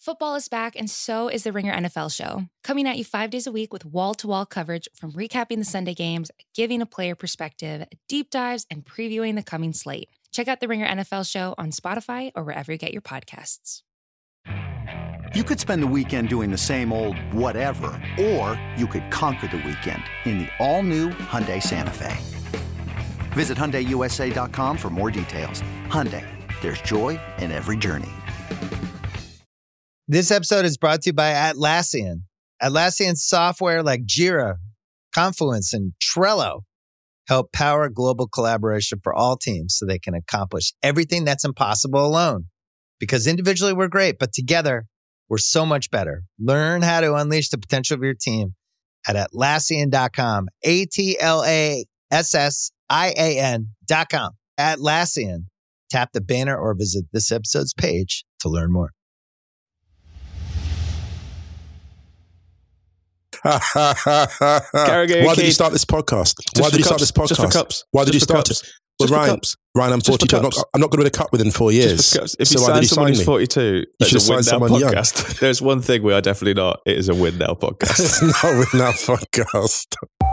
Football is back, and so is the Ringer NFL show. Coming at you 5 days a week with wall-to-wall coverage from recapping the Sunday games, giving a player perspective, deep dives, and previewing the coming slate. Check out the Ringer NFL show on Spotify or wherever you get your podcasts. You could spend the weekend doing the same old whatever, or you could conquer the weekend in the all-new Hyundai Santa Fe. Visit HyundaiUSA.com for more details. Hyundai, there's joy in every journey. This episode is brought to you by Atlassian. Atlassian software like Jira, Confluence, and Trello help power global collaboration for all teams so they can accomplish everything that's impossible alone. Because individually we're great, but together we're so much better. Learn how to unleash the potential of your team at Atlassian.com. Atlassian.com. Atlassian. Tap the banner or visit this episode's page to learn more. Why did you start this podcast? Why did you start this podcast? Just for cups. Why did you start it? Well, Ryan, I'm 42. I'm not going to win a cup within 4 years. If you sign someone who's 42, it's a Win Now podcast. There's one thing we are definitely not. It is a Win Now podcast. It's not a Win Now podcast.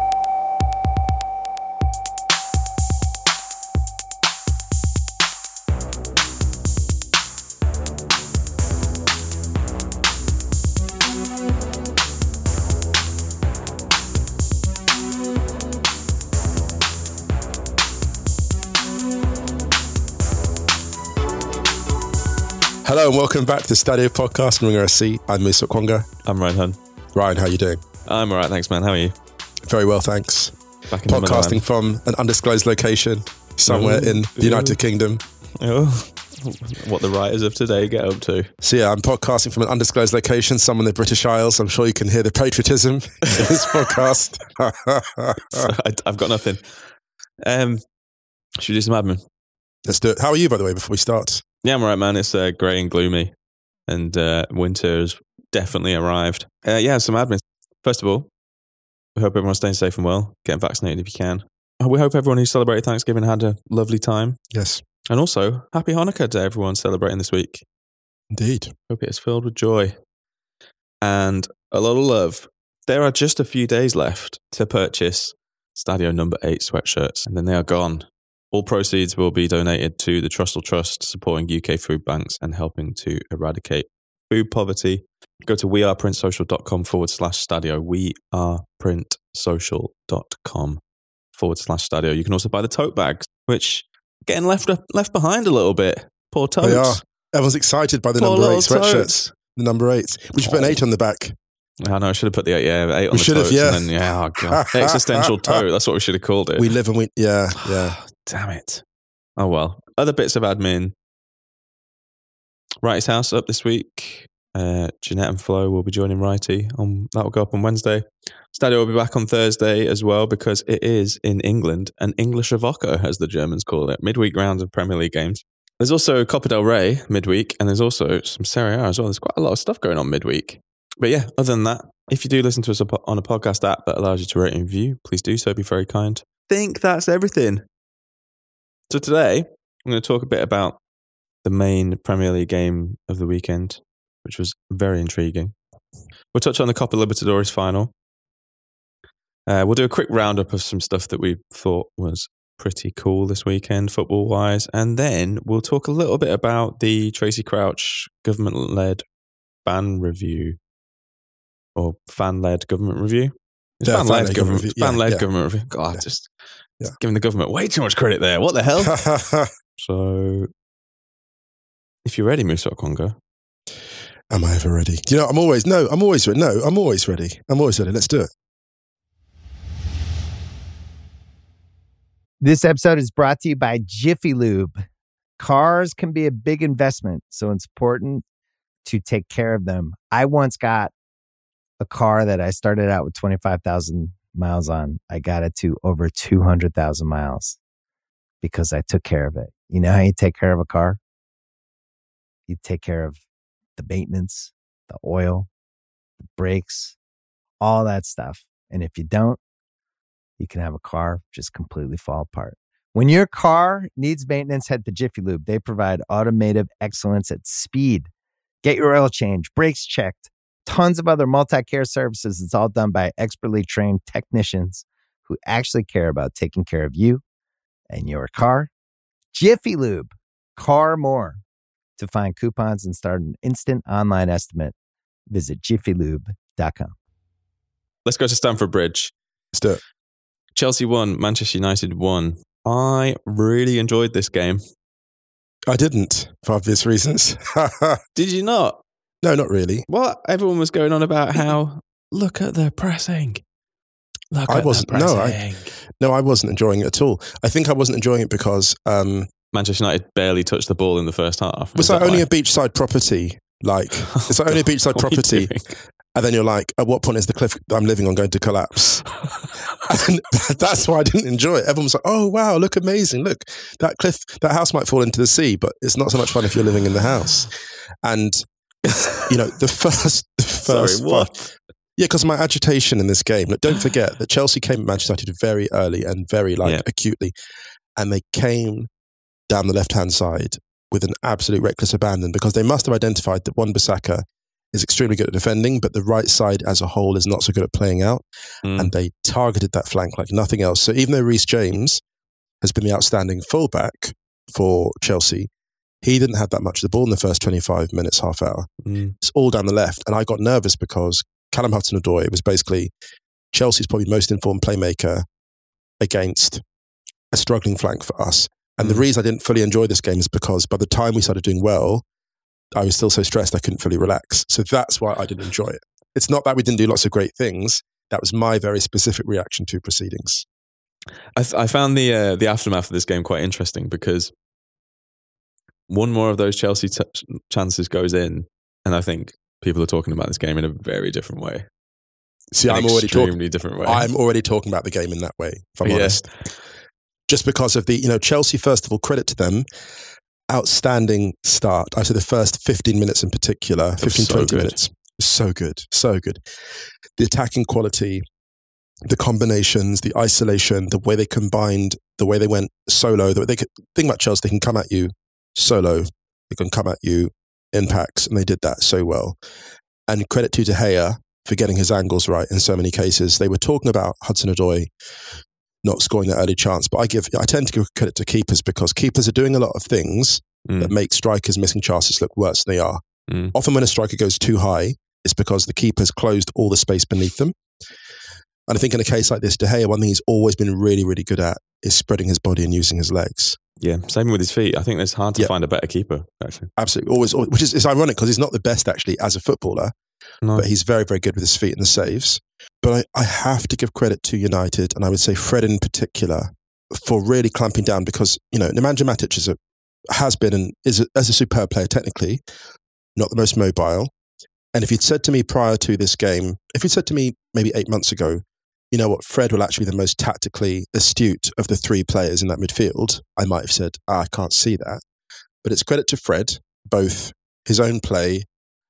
Hello and welcome back to the Stadio Podcast, Ringer SC. I'm Musa Okwonga. I'm Ryan Hunn. Ryan, how are you doing? I'm all right, thanks, man. How are you? Very well, thanks. Back in Podcasting from an undisclosed location somewhere in the United Kingdom. Oh, what the writers of today get up to. So yeah, I'm podcasting from an undisclosed location, somewhere in the British Isles. I'm sure you can hear the patriotism in this podcast. I've got nothing. Should we do some admin? Let's do it. How are you, by the way, before we start? Yeah, I'm all right, man. It's grey and gloomy, and winter has definitely arrived. Yeah, some admin. First of all, we hope everyone's staying safe and well, getting vaccinated if you can. We hope everyone who celebrated Thanksgiving had a lovely time. Yes. And also, happy Hanukkah to everyone celebrating this week. Indeed. Hope it is filled with joy and a lot of love. There are just a few days left to purchase Stadio number 8 sweatshirts, and then they are gone. All proceeds will be donated to the Trussell Trust, supporting UK food banks and helping to eradicate food poverty. Go to weareprintsocial.com/Stadio. weareprintsocial.com/Stadio. You can also buy the tote bags, which are getting left behind a little bit. Poor totes. They are. Everyone's excited by the Poor number 8 sweatshirts. totes. The number 8. We should put an 8 on the back. I know, I should have put the 8 on the totes. Yeah. And then, oh God. Existential tote. That's what we should have called it. We live and we, yeah. Damn it. Oh well. Other bits of admin. Righty's House up this week. Jeanette and Flo will be joining Righty. That will go up on Wednesday. Stadio will be back on Thursday as well, because it is in England an Englische Woche, as the Germans call it. Midweek round of Premier League games. There's also Copa del Rey midweek, and there's also some Serie A as well. There's quite a lot of stuff going on midweek. But yeah, other than that, if you do listen to us on a podcast app that allows you to rate and review, please do so. Be very kind. I think that's everything. So today, I'm going to talk a bit about the main Premier League game of the weekend, which was very intriguing. We'll touch on the Copa Libertadores final. We'll do a quick roundup of some stuff that we thought was pretty cool this weekend, football-wise. And then we'll talk a little bit about the Tracy Crouch government-led ban review. Or fan-led government review? It's Yeah, fan-led fan-led government review. God, just giving the government way too much credit there. What the hell? So, if you're ready, Musa Okwonga. Am I ever ready? You know, I'm always ready. I'm always ready. Let's do it. This episode is brought to you by Jiffy Lube. Cars can be a big investment, so it's important to take care of them. I once got a car that I started out with 25,000 miles on. I got it to over 200,000 miles because I took care of it. You know how you take care of a car? You take care of the maintenance, the oil, the brakes, all that stuff. And if you don't, you can have a car just completely fall apart. When your car needs maintenance, head to Jiffy Lube. They provide automotive excellence at speed. Get your oil change, brakes checked, tons of other multi-care services. It's all done by expertly trained technicians who actually care about taking care of you and your car. Jiffy Lube, car more. To find coupons and start an instant online estimate, visit jiffylube.com. Let's go to Stamford Bridge. Let's do it. Chelsea won, Manchester United won. I really enjoyed this game. I didn't, for obvious reasons. Did you not? No, not really. What? Everyone was going on about how, look at the pressing. I wasn't enjoying it at all. I think I wasn't enjoying it because Manchester United barely touched the ball in the first half. Was that only a beachside property? Like, it's like only a beachside property. And then you're like, at what point is the cliff I'm living on going to collapse? And that's why I didn't enjoy it. Everyone was like, oh, wow, look amazing. Look, that cliff, that house might fall into the sea, but it's not so much fun if you're living in the house. And, you know, the first Sorry, what? Yeah, because my agitation in this game. Look, don't forget that Chelsea came at Manchester United very early and very acutely. And they came down the left-hand side with an absolute reckless abandon because they must have identified that Wan-Bissaka is extremely good at defending, but the right side as a whole is not so good at playing out. And they targeted that flank like nothing else. So even though Reece James has been the outstanding fullback for Chelsea, he didn't have that much of the ball in the first 25 minutes, half hour. It's all down the left. And I got nervous because Callum Hudson-Odoi was basically Chelsea's probably most informed playmaker against a struggling flank for us. And the reason I didn't fully enjoy this game is because by the time we started doing well, I was still so stressed I couldn't fully relax. So that's why I didn't enjoy it. It's not that we didn't do lots of great things. That was my very specific reaction to proceedings. I found the aftermath of this game quite interesting because one more of those Chelsea chances goes in, and I think people are talking about this game in a very different way. See, I'm already talking about the game in that way, if I'm honest. Just because of the, Chelsea, first of all, credit to them. Outstanding start. I say the first 15 minutes in particular, 20 minutes. So good. The attacking quality, the combinations, the isolation, the way they combined, the way they went solo. Think about Chelsea, they can come at you solo. They can come at you in packs, and they did that so well. And credit to De Gea for getting his angles right in so many cases. They were talking about Hudson-Odoi not scoring that early chance, but I tend to give credit to keepers because keepers are doing a lot of things that make strikers missing chances look worse than they are. Often when a striker goes too high, it's because the keeper's closed all the space beneath them. And I think in a case like this, De Gea, one thing he's always been really, really good at is spreading his body and using his legs. Yeah, same with his feet. I think it's hard to find a better keeper, actually. Absolutely. Always, which is ironic because he's not the best actually as a footballer, but he's very, very good with his feet and the saves. But I have to give credit to United, and I would say Fred in particular, for really clamping down because, Nemanja Matic has been and is as a superb player technically, not the most mobile. And if you'd said to me prior to this game, if you'd said to me maybe 8 months ago, you know what, Fred will actually be the most tactically astute of the three players in that midfield, I might have said, I can't see that. But it's credit to Fred, both his own play,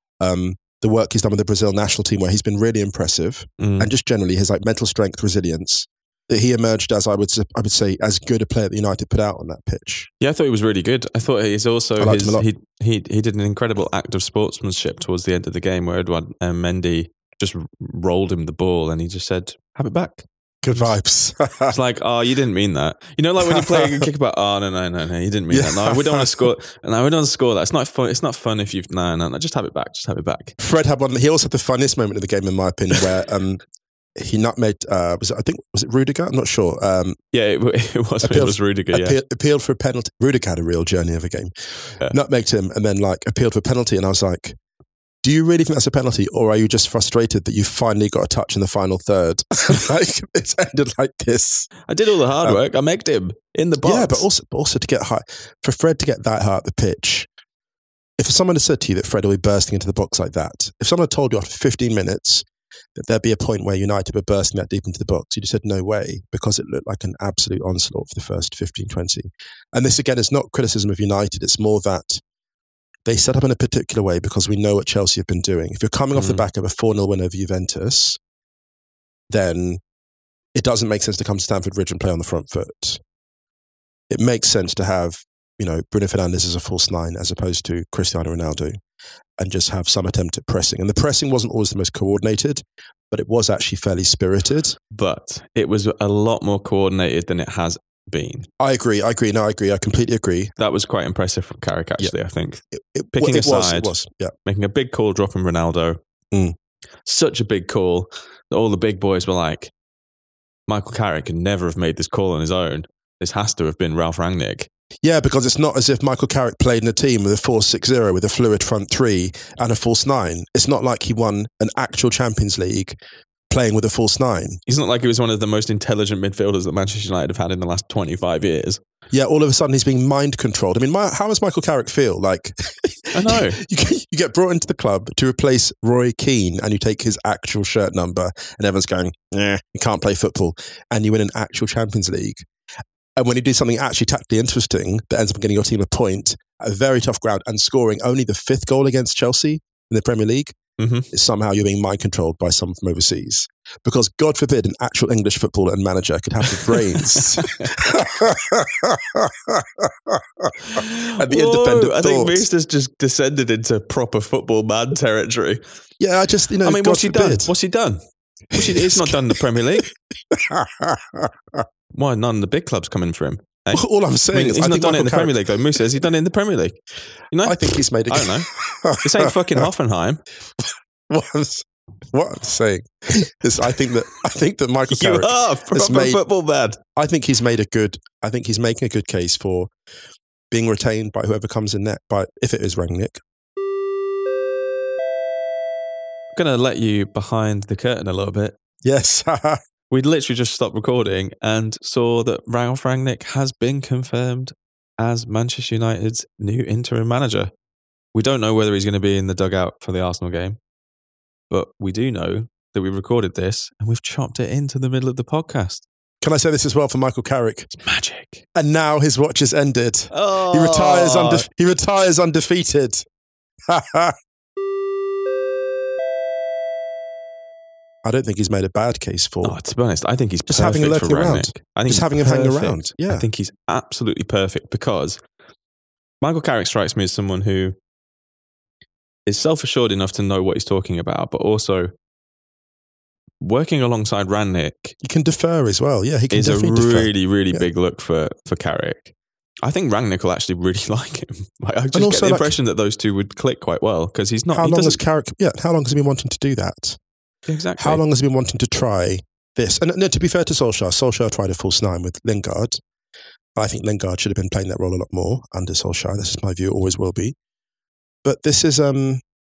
the work he's done with the Brazil national team where he's been really impressive, and just generally his mental strength, resilience, that he emerged as I would say as good a player that United put out on that pitch. Yeah, I thought he was really good. I thought he's also he did an incredible act of sportsmanship towards the end of the game where Edouard Mendy just rolled him the ball and he just said, "Have it back." Good vibes. It's like, oh, you didn't mean that. Like when you play a kick about, oh, no, you didn't mean that. No, we don't want to score. No, we don't want to score that. It's not fun. It's not fun if you've, no, just have it back. Just have it back. Fred had one. He also had the funniest moment of the game, in my opinion, where he nutmegged, was it Rudiger? I'm not sure. It was Rudiger, appealed for a penalty. Rudiger had a real journey of a game. Yeah. Nutmegged him and then appealed for a penalty. And I was like, do you really think that's a penalty, or are you just frustrated that you finally got a touch in the final third? It's ended like this. I did all the hard work. I megged him in the box. Yeah, but also to get high, for Fred to get that high at the pitch. If someone had said to you that Fred will be bursting into the box like that, if someone had told you after 15 minutes that there'd be a point where United were bursting that deep into the box, you'd have said no way, because it looked like an absolute onslaught for the first 15, 20. And this again is not criticism of United. It's more that they set up in a particular way because we know what Chelsea have been doing. If you're coming off the back of a 4-0 win over Juventus, then it doesn't make sense to come to Stamford Bridge and play on the front foot. It makes sense to have, Bruno Fernandes as a false nine as opposed to Cristiano Ronaldo, and just have some attempt at pressing. And the pressing wasn't always the most coordinated, but it was actually fairly spirited. But it was a lot more coordinated than it has been. I agree. I completely agree. That was quite impressive from Carrick, actually, I think. Picking a side, making a big call, dropping Ronaldo. Such a big call that all the big boys were like, Michael Carrick could never have made this call on his own. This has to have been Ralf Rangnick. Yeah, because it's not as if Michael Carrick played in a team with a 4-6-0 with a fluid front three and a false nine. It's not like he won an actual Champions League playing with a false nine. He's not like he was one of the most intelligent midfielders that Manchester United have had in the last 25 years. Yeah, all of a sudden he's being mind controlled. I mean, how does Michael Carrick feel? Like, I know. you get brought into the club to replace Roy Keane and you take his actual shirt number and everyone's going, you can't play football, and you win an actual Champions League. And when you do something actually tactically interesting that ends up getting your team a point at a very tough ground and scoring only the 5th goal against Chelsea in the Premier League, somehow you're being mind controlled by someone from overseas. Because God forbid an actual English footballer and manager could have the brains. And the independent I think Meester's just descended into proper football man territory. Yeah, I just, I mean, what's he done? He's not done the Premier League. Why none of the big clubs coming for him? Eh? All I'm saying is he's not done it in the Premier League though. Musa, has he done it in the Premier League? I think he's made it. I don't know. This ain't fucking Hoffenheim. What I'm saying is, I think that Michael Carrick has made football bad. I think he's making a good case for being retained by whoever comes in net. But if it is Rangnick, I'm going to let you behind the curtain a little bit. Yes. We'd literally just stopped recording and saw that Ralf Rangnick has been confirmed as Manchester United's new interim manager. We don't know whether he's going to be in the dugout for the Arsenal game, but we do know that we recorded this and we've chopped it into the middle of the podcast. Can I say this as well for Michael Carrick? It's magic. And now his watch has ended. Oh. He retires undefeated. I don't think he's made a bad case for. Oh, to be honest, I think he's just having him lurking around. I think just having him hang around. Yeah, I think he's absolutely perfect because Michael Carrick strikes me as someone who is self-assured enough to know what he's talking about, but also working alongside Rangnick. He can defer as well. Yeah, he can definitely defer. Is a really, really big look for Carrick. I think Rangnick will actually really like him. I just get the impression that those two would click quite well because he's not. How long has he been wanting to do that? Exactly. How long has he been wanting to try this? And no, to be fair to Solskjaer tried a false nine with Lingard. I think Lingard should have been playing that role a lot more under Solskjaer. This is my view, always will be. But this is, I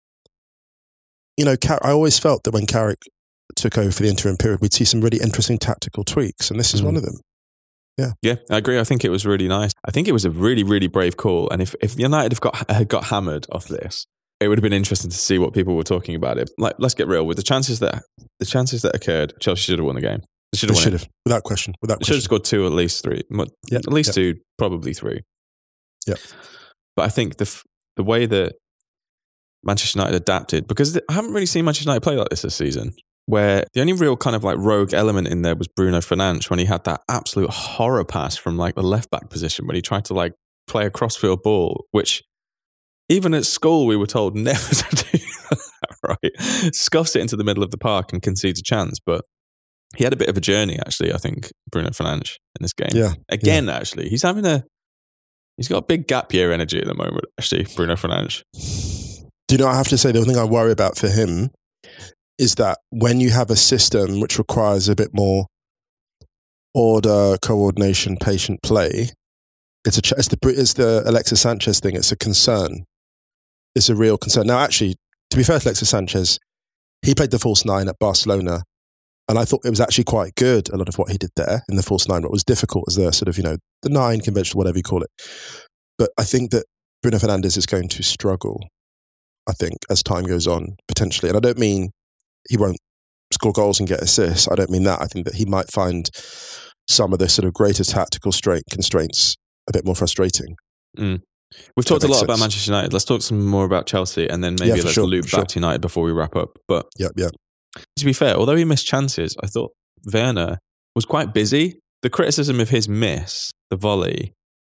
always felt that when Carrick took over for the interim period, we'd see some really interesting tactical tweaks, and this is one of them. Yeah, I agree. I think it was really nice. I think it was a really, really brave call. And if United had got hammered off this, it would have been interesting to see what people were talking about it. Like, let's get real. With the chances that occurred, Chelsea should have won the game. They should have, without question. They should have scored 2, at least 3. At least 2, probably 3. Yeah. But I think the way that Manchester United adapted, because I haven't really seen Manchester United play like this season, where the only real kind of like rogue element in there was Bruno Fernandes when he had that absolute horror pass from like the left back position when he tried to like play a crossfield ball, which even at school we were told never to do that, right? Scuffs it into the middle of the park and concedes a chance. But he had a bit of a journey, actually, I think, Bruno Fernandes in this game. Yeah. Again, actually, he's got a big gap year energy at the moment, actually, Bruno Fernandes. Do you know, I have to say, the only thing I worry about for him is that when you have a system which requires a bit more order, coordination, patient play, it's the Alexis Sanchez thing. It's a concern. It's a real concern. Now, actually, to be fair to Alexis Sanchez, he played the false nine at Barcelona, and I thought it was actually quite good, a lot of what he did there in the false nine. What was difficult as the sort of, the nine, conventional, whatever you call it. But I think that Bruno Fernandes is going to struggle, I think, as time goes on, potentially. And I don't mean he won't score goals and get assists. I don't mean that. I think that he might find some of the sort of greater tactical constraints a bit more frustrating. We've talked a lot about Manchester United. Let's talk some more about Chelsea, and then maybe let's loop back to United before we wrap up. But to be fair, although he missed chances, I thought Werner was quite busy. The criticism of his miss, the volley,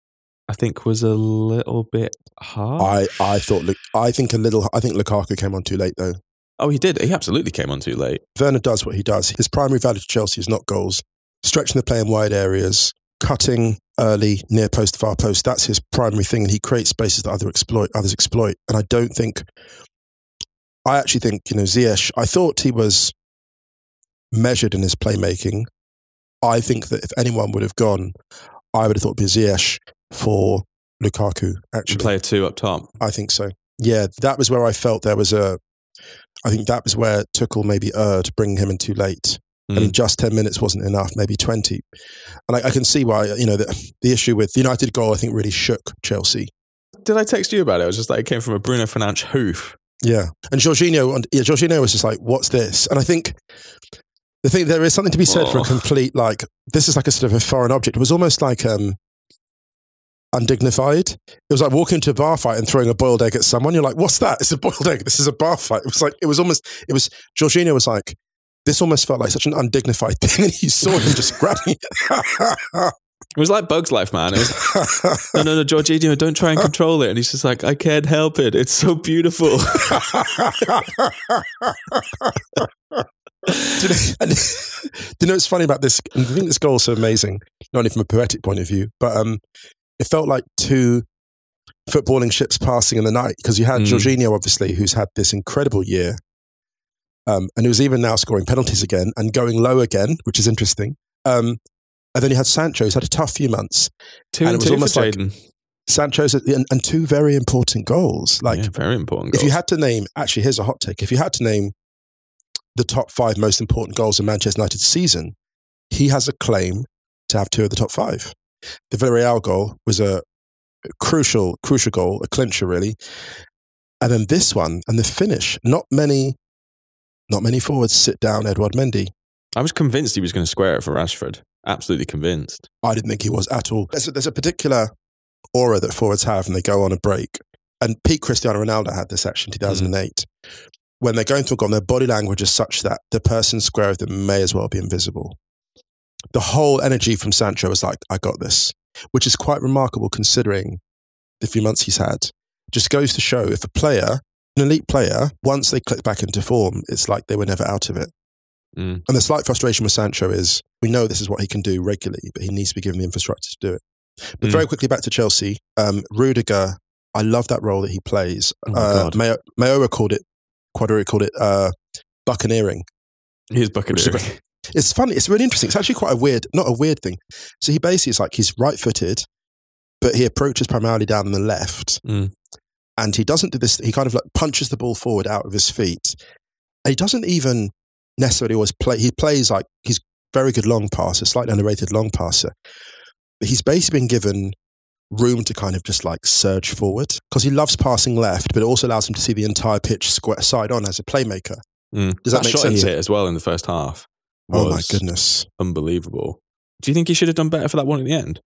I think was a little bit hard. I think Lukaku came on too late though. Oh, he did. He absolutely came on too late. Werner does what he does. His primary value to Chelsea is not goals. Stretching the play in wide areas, cutting early, near post, far post. That's his primary thing. And he creates spaces that others exploit. And I actually think, Ziyech, I thought he was measured in his playmaking. I think that if anyone would have gone, I would have thought it'd be Ziyech for Lukaku, actually. Player 2 up top. I think so. Yeah, that was where I felt I think that was where Tuchel maybe erred, bringing him in too late. I mean, just 10 minutes wasn't enough, maybe 20. And I can see why, the issue with the United goal, I think, really shook Chelsea. Did I text you about it? It was just like it came from a Bruno Fernandes hoof. Yeah. And Jorginho was just like, what's this? And I think there is something to be said for a complete, this is like a sort of a foreign object. It was almost like undignified. It was like walking into a bar fight and throwing a boiled egg at someone. You're like, what's that? It's a boiled egg. This is a bar fight. Jorginho was like, this almost felt like such an undignified thing. And you saw him just grabbing it. It was like Bug's Life, man. It was, no, Jorginho, don't try and control it. And he's just like, I can't help it. It's so beautiful. Do you know what's funny about this? I think this goal is so amazing, not only from a poetic point of view, but it felt like two footballing ships passing in the night, because you had Jorginho, obviously, who's had this incredible year, and who's even now scoring penalties again and going low again, which is interesting. And then you had Sancho, who's had a tough few months. 2 and 2 for Jadon. Sancho's and 2 very important goals. Very important goals. If you had to name, actually, here's a hot take. If you had to name the top 5 most important goals in Manchester United's season, he has a claim to have 2 of the top 5. The Villarreal goal was a crucial goal, a clincher really. And then this one and the finish, not many forwards sit down Edouard Mendy. I was convinced he was going to square it for Rashford. Absolutely convinced. I didn't think he was at all. There's a particular aura that forwards have when they go on a break. And peak Cristiano Ronaldo had this actually in 2008. When they're going through a goal, their body language is such that the person square of them may as well be invisible. The whole energy from Sancho was like, I got this, which is quite remarkable considering the few months he's had. Just goes to show if an elite player, once they click back into form, it's like they were never out of it. And the slight frustration with Sancho is we know this is what he can do regularly, but he needs to be given the infrastructure to do it. But very quickly back to Chelsea, Rudiger, I love that role that he plays. Quadri called it buccaneering. He is buccaneering. It's funny. It's really interesting. It's actually not a weird thing. So he basically is like, he's right-footed, but he approaches primarily down on the left. And he doesn't do this. He kind of like punches the ball forward out of his feet. And he doesn't even necessarily always play. He plays like, he's very good long passer, slightly underrated long passer. But he's basically been given room to kind of just like surge forward because he loves passing left, but it also allows him to see the entire pitch side on as a playmaker. Does that make shot sense? He hit as well in the first half. Oh my goodness. Unbelievable. Do you think he should have done better for that one at the end?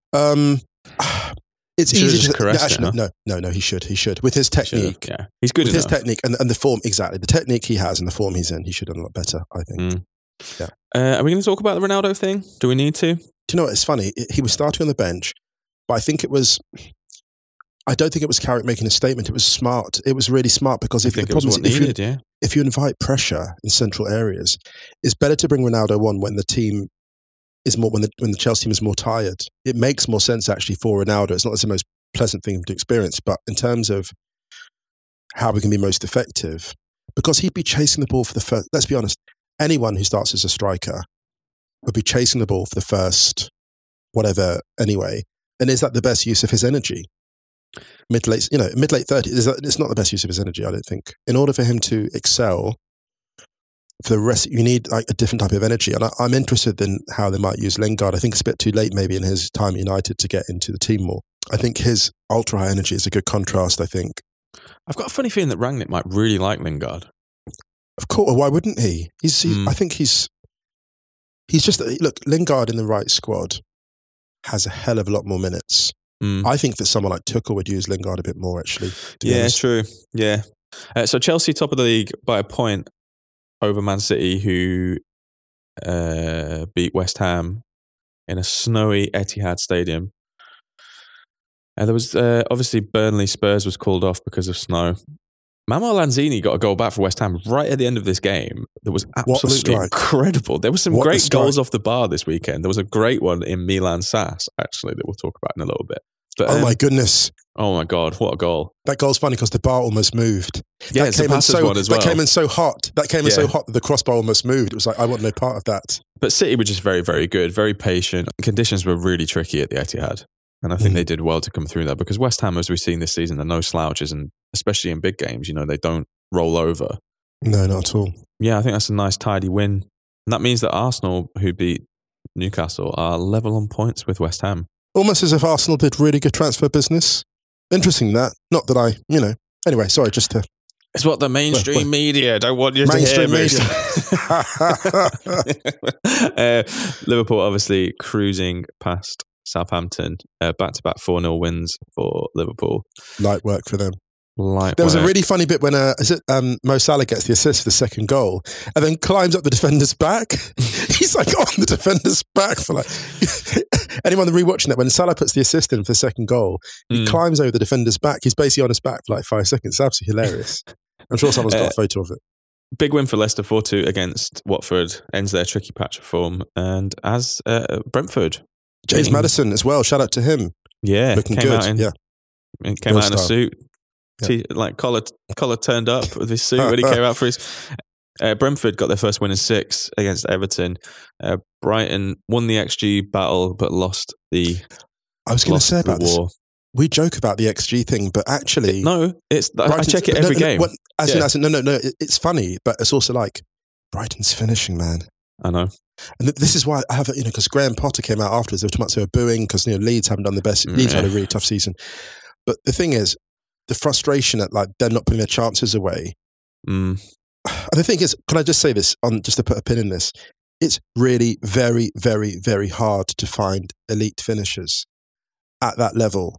It's easy to caress it, no, he should. With his technique. Yeah. He's good with enough. His technique and the form, exactly. The technique he has and the form he's in, he should have done a lot better, I think. Yeah. Are we going to talk about the Ronaldo thing? Do we need to? Do you know what? It's funny. He was starting on the bench, but I don't think it was Carrick making a statement. It was smart. It was really smart because if you invite pressure in central areas, it's better to bring Ronaldo on when the team is more, when the Chelsea team is more tired. It makes more sense actually for Ronaldo. It's not the most pleasant thing to experience, but in terms of how we can be most effective, because he'd be chasing the ball for the first, let's be honest, anyone who starts as a striker would be chasing the ball for the first whatever anyway. And is that the best use of his energy? Mid-late 30s, it's not the best use of his energy, I don't think. In order for him to excel, for the rest, you need like a different type of energy. And I'm interested in how they might use Lingard. I think it's a bit too late maybe in his time at United to get into the team more. I think his ultra-high energy is a good contrast, I think. I've got a funny feeling that Rangnick might really like Lingard. Of course, why wouldn't he? I think he's just, look, Lingard in the right squad has a hell of a lot more minutes. I think that someone like Tuchel would use Lingard a bit more, actually. Yeah, true. Yeah. So Chelsea top of the league by a point over Man City, who beat West Ham in a snowy Etihad Stadium. There was obviously Burnley Spurs was called off because of snow. Manuel Lanzini got a goal back for West Ham right at the end of this game. That was absolutely incredible. There were some great goals off the bar this weekend. There was a great one in Milan SAS, actually, that we'll talk about in a little bit. But, oh my goodness. Oh my God, what a goal. That goal's funny because the bar almost moved. Yeah, it's the passer's one as well. That came in so hot. That the crossbar almost moved. It was like, I want no part of that. But City were just very, very good, very patient. Conditions were really tricky at the Etihad. And I think they did well to come through that because West Ham, as we've seen this season, are no slouches. And especially in big games, they don't roll over. No, not at all. Yeah, I think that's a nice, tidy win. And that means that Arsenal, who beat Newcastle, are level on points with West Ham. Almost as if Arsenal did really good transfer business. Interesting that. Not that I. Anyway, sorry, just to... It's what the mainstream media don't want you to hear. Mainstream media. Liverpool obviously cruising past Southampton. Back-to-back 4-0 wins for Liverpool. Light work for them. There was a really funny bit when Mo Salah gets the assist for the second goal and then climbs up the defender's back. He's like on the defender's back for like... Anyone rewatching that, when Salah puts the assist in for the second goal, he climbs over the defender's back. He's basically on his back for like 5 seconds. It's absolutely hilarious. I'm sure someone's got a photo of it. Big win for Leicester 4-2 against Watford. Ends their tricky patch of form. And as Brentford... James Maddison as well. Shout out to him. Yeah. Looking good. Came out in a suit. Like collar turned up with his suit when he came out for his... Brentford got their first win in 6 against Everton. Brighton won the XG battle but lost the... I was going to say about this. We joke about the XG thing, but actually... No, I check it every game. No, it's funny, but it's also like, Brighton's finishing, man. I know. And this is why I have it, because Graham Potter came out afterwards. They were booing because Leeds haven't done the best. Leeds had a really tough season. But the thing is, the frustration at like them not putting their chances away. And the thing is, can I just say this, just to put a pin in this? It's really very, very, very hard to find elite finishers at that level.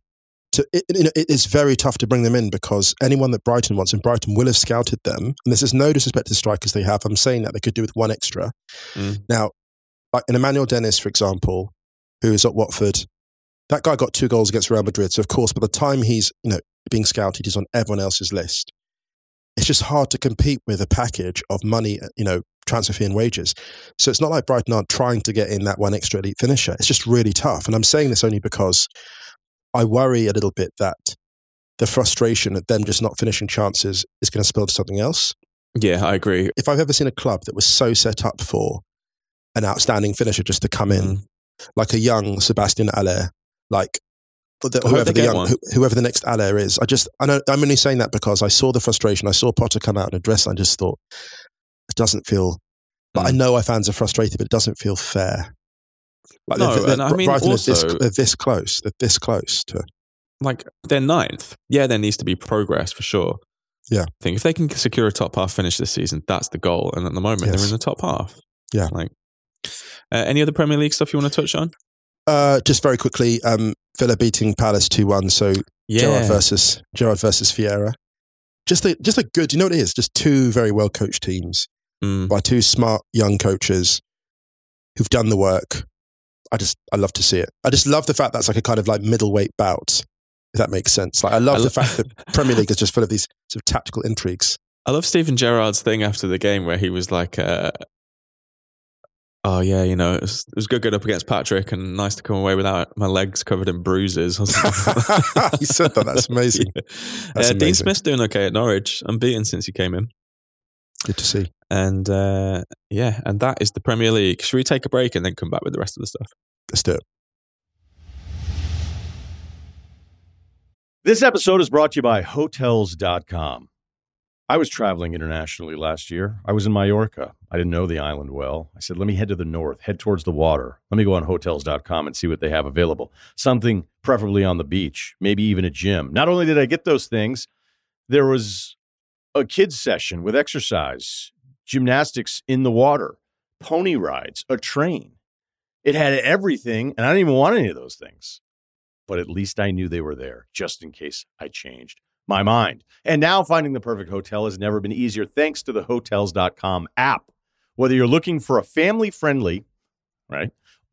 It is very tough to bring them in because anyone that Brighton wants, and Brighton will have scouted them, and this is no disrespect to the strikers they have, I'm saying that they could do with one extra. Now, like in Emmanuel Dennis, for example, who is at Watford, that guy got 2 goals against Real Madrid. So of course, by the time he's being scouted, he's on everyone else's list. It's just hard to compete with a package of money, transfer fee and wages. So it's not like Brighton aren't trying to get in that one extra elite finisher. It's just really tough. And I'm saying this only because I worry a little bit that the frustration at them just not finishing chances is going to spill to something else. Yeah, I agree. If I've ever seen a club that was so set up for an outstanding finisher just to come in, like a young Sebastian Haller, like whoever the next Haller is, I'm only saying that because I saw the frustration. I saw Potter come out and address, and I just thought, it doesn't feel, I know our fans are frustrated, but it doesn't feel fair. Like Brighton also, they're this close to... Like, they're 9th. Yeah, there needs to be progress for sure. Yeah. I think if they can secure a top half finish this season, that's the goal. And at the moment, they're in the top half. Yeah. Any other Premier League stuff you want to touch on? Just very quickly, Villa beating Palace 2-1. So Gerrard versus Vieira. Just a good, you know what it is? Just 2 very well coached teams by 2 smart young coaches who've done the work. I love to see it. I just love the fact that's like a kind of like middleweight bout, if that makes sense. Like I love the fact that Premier League is just full of these sort of tactical intrigues. I love Steven Gerrard's thing after the game where he was like, oh yeah, it was good going up against Patrick and nice to come away without my legs covered in bruises. He said that. That's amazing. That's amazing. Dean Smith's doing okay at Norwich. Unbeaten since he came in. Good to see. And and that is the Premier League. Should we take a break and then come back with the rest of the stuff? Let's do it. This episode is brought to you by Hotels.com. I was traveling internationally last year. I was in Mallorca. I didn't know the island well. I said, let me head to the north, head towards the water. Let me go on Hotels.com and see what they have available. Something preferably on the beach, maybe even a gym. Not only did I get those things, there was a kids session with exercise, gymnastics in the water, pony rides, a train. It had everything, and I didn't even want any of those things. But at least I knew they were there, just in case I changed my mind. And now finding the perfect hotel has never been easier thanks to the Hotels.com app. Whether you're looking for a family-friendly,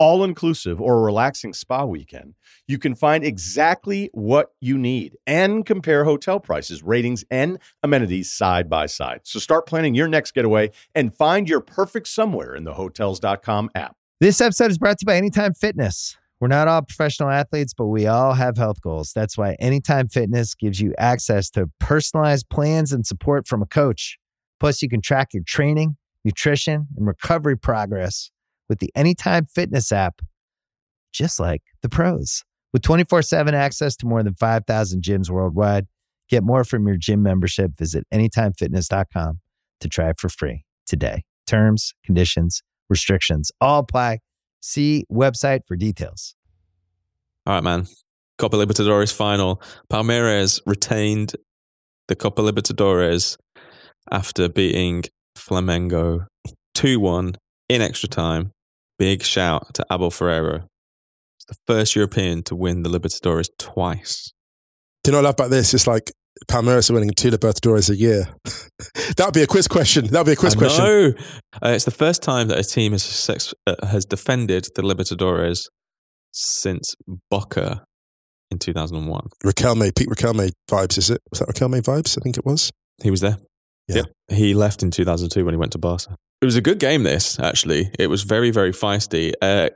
all-inclusive or a relaxing spa weekend, you can find exactly what you need and compare hotel prices, ratings, and amenities side by side. So start planning your next getaway and find your perfect somewhere in the Hotels.com app. This episode is brought to you by Anytime Fitness. We're not all professional athletes, but we all have health goals. That's why Anytime Fitness gives you access to personalized plans and support from a coach. Plus, you can track your training, nutrition, and recovery progress with the Anytime Fitness app, just like the pros. With 24/7 access to more than 5,000 gyms worldwide, get more from your gym membership. Visit anytimefitness.com to try it for free today. Terms, conditions, restrictions all apply. See website for details. All right, man. Copa Libertadores final. Palmeiras retained the Copa Libertadores after beating Flamengo 2-1 in extra time. Big shout to Abel Ferreira. It's the first European to win the Libertadores twice. Do you know what I love about this? It's like Palmeiras are winning 2 Libertadores a year. That would be a quiz question. That would be a quiz question. No, it's the first time that a team has defended the Libertadores since Boca in 2001. Pete Riquelme vibes, is it? Was that Riquelme vibes? I think it was. He was there. Yeah. He left in 2002 when he went to Barca. It was a good game, this, actually. It was very, very feisty.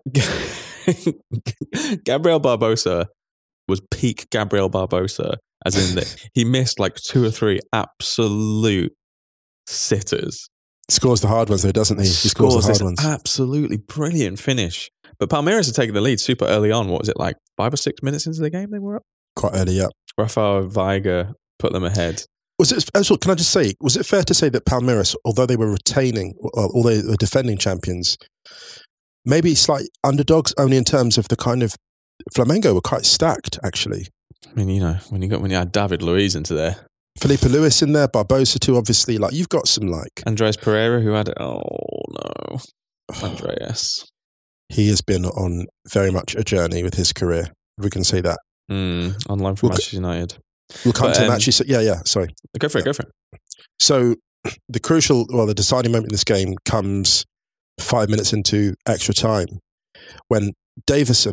Gabriel Barbosa was peak Gabriel Barbosa, as in that he missed like 2 or 3 absolute sitters. Scores the hard ones, though, doesn't he? He scores the hard ones. Absolutely brilliant finish. But Palmeiras had taken the lead super early on. What was it, like 5 or 6 minutes into the game they were up? Quite early, yeah. Rafael Veiga put them ahead. Can I just say, was it fair to say that Palmeiras, although they were retaining, although they were defending champions, maybe slight underdogs only in terms of the kind of Flamengo were quite stacked, actually. I mean, you know, when you had David Luiz into there. Felipe Luis in there, Barbosa too, obviously. Like, you've got some like... Andres Pereira, who had it. Oh, no. Andreas. He has been on very much a journey with his career. We can say that. On loan from Manchester United. We'll come to him actually. Sorry. Go for it. So the deciding moment in this game comes 5 minutes into extra time when Davison,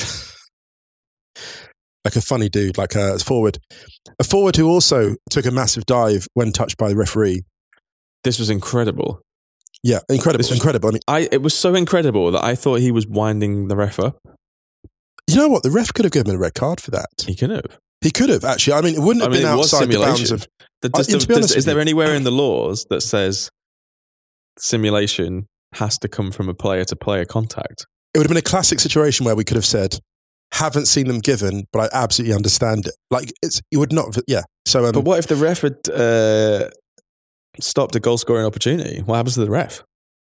like a funny dude, like a forward who also took a massive dive when touched by the referee. This was incredible. Yeah, incredible. I mean, it was so incredible that I thought he was winding the ref up. You know what? The ref could have given him a red card for that. He could have. He could have, actually. I mean, it wouldn't have been outside the bounds of... Is there anywhere in the laws that says simulation has to come from a player-to-player contact? It would have been a classic situation where we could have said, haven't seen them given, but I absolutely understand it. Like, you would not... Yeah. So, but what if the ref had stopped a goal-scoring opportunity? What happens to the ref?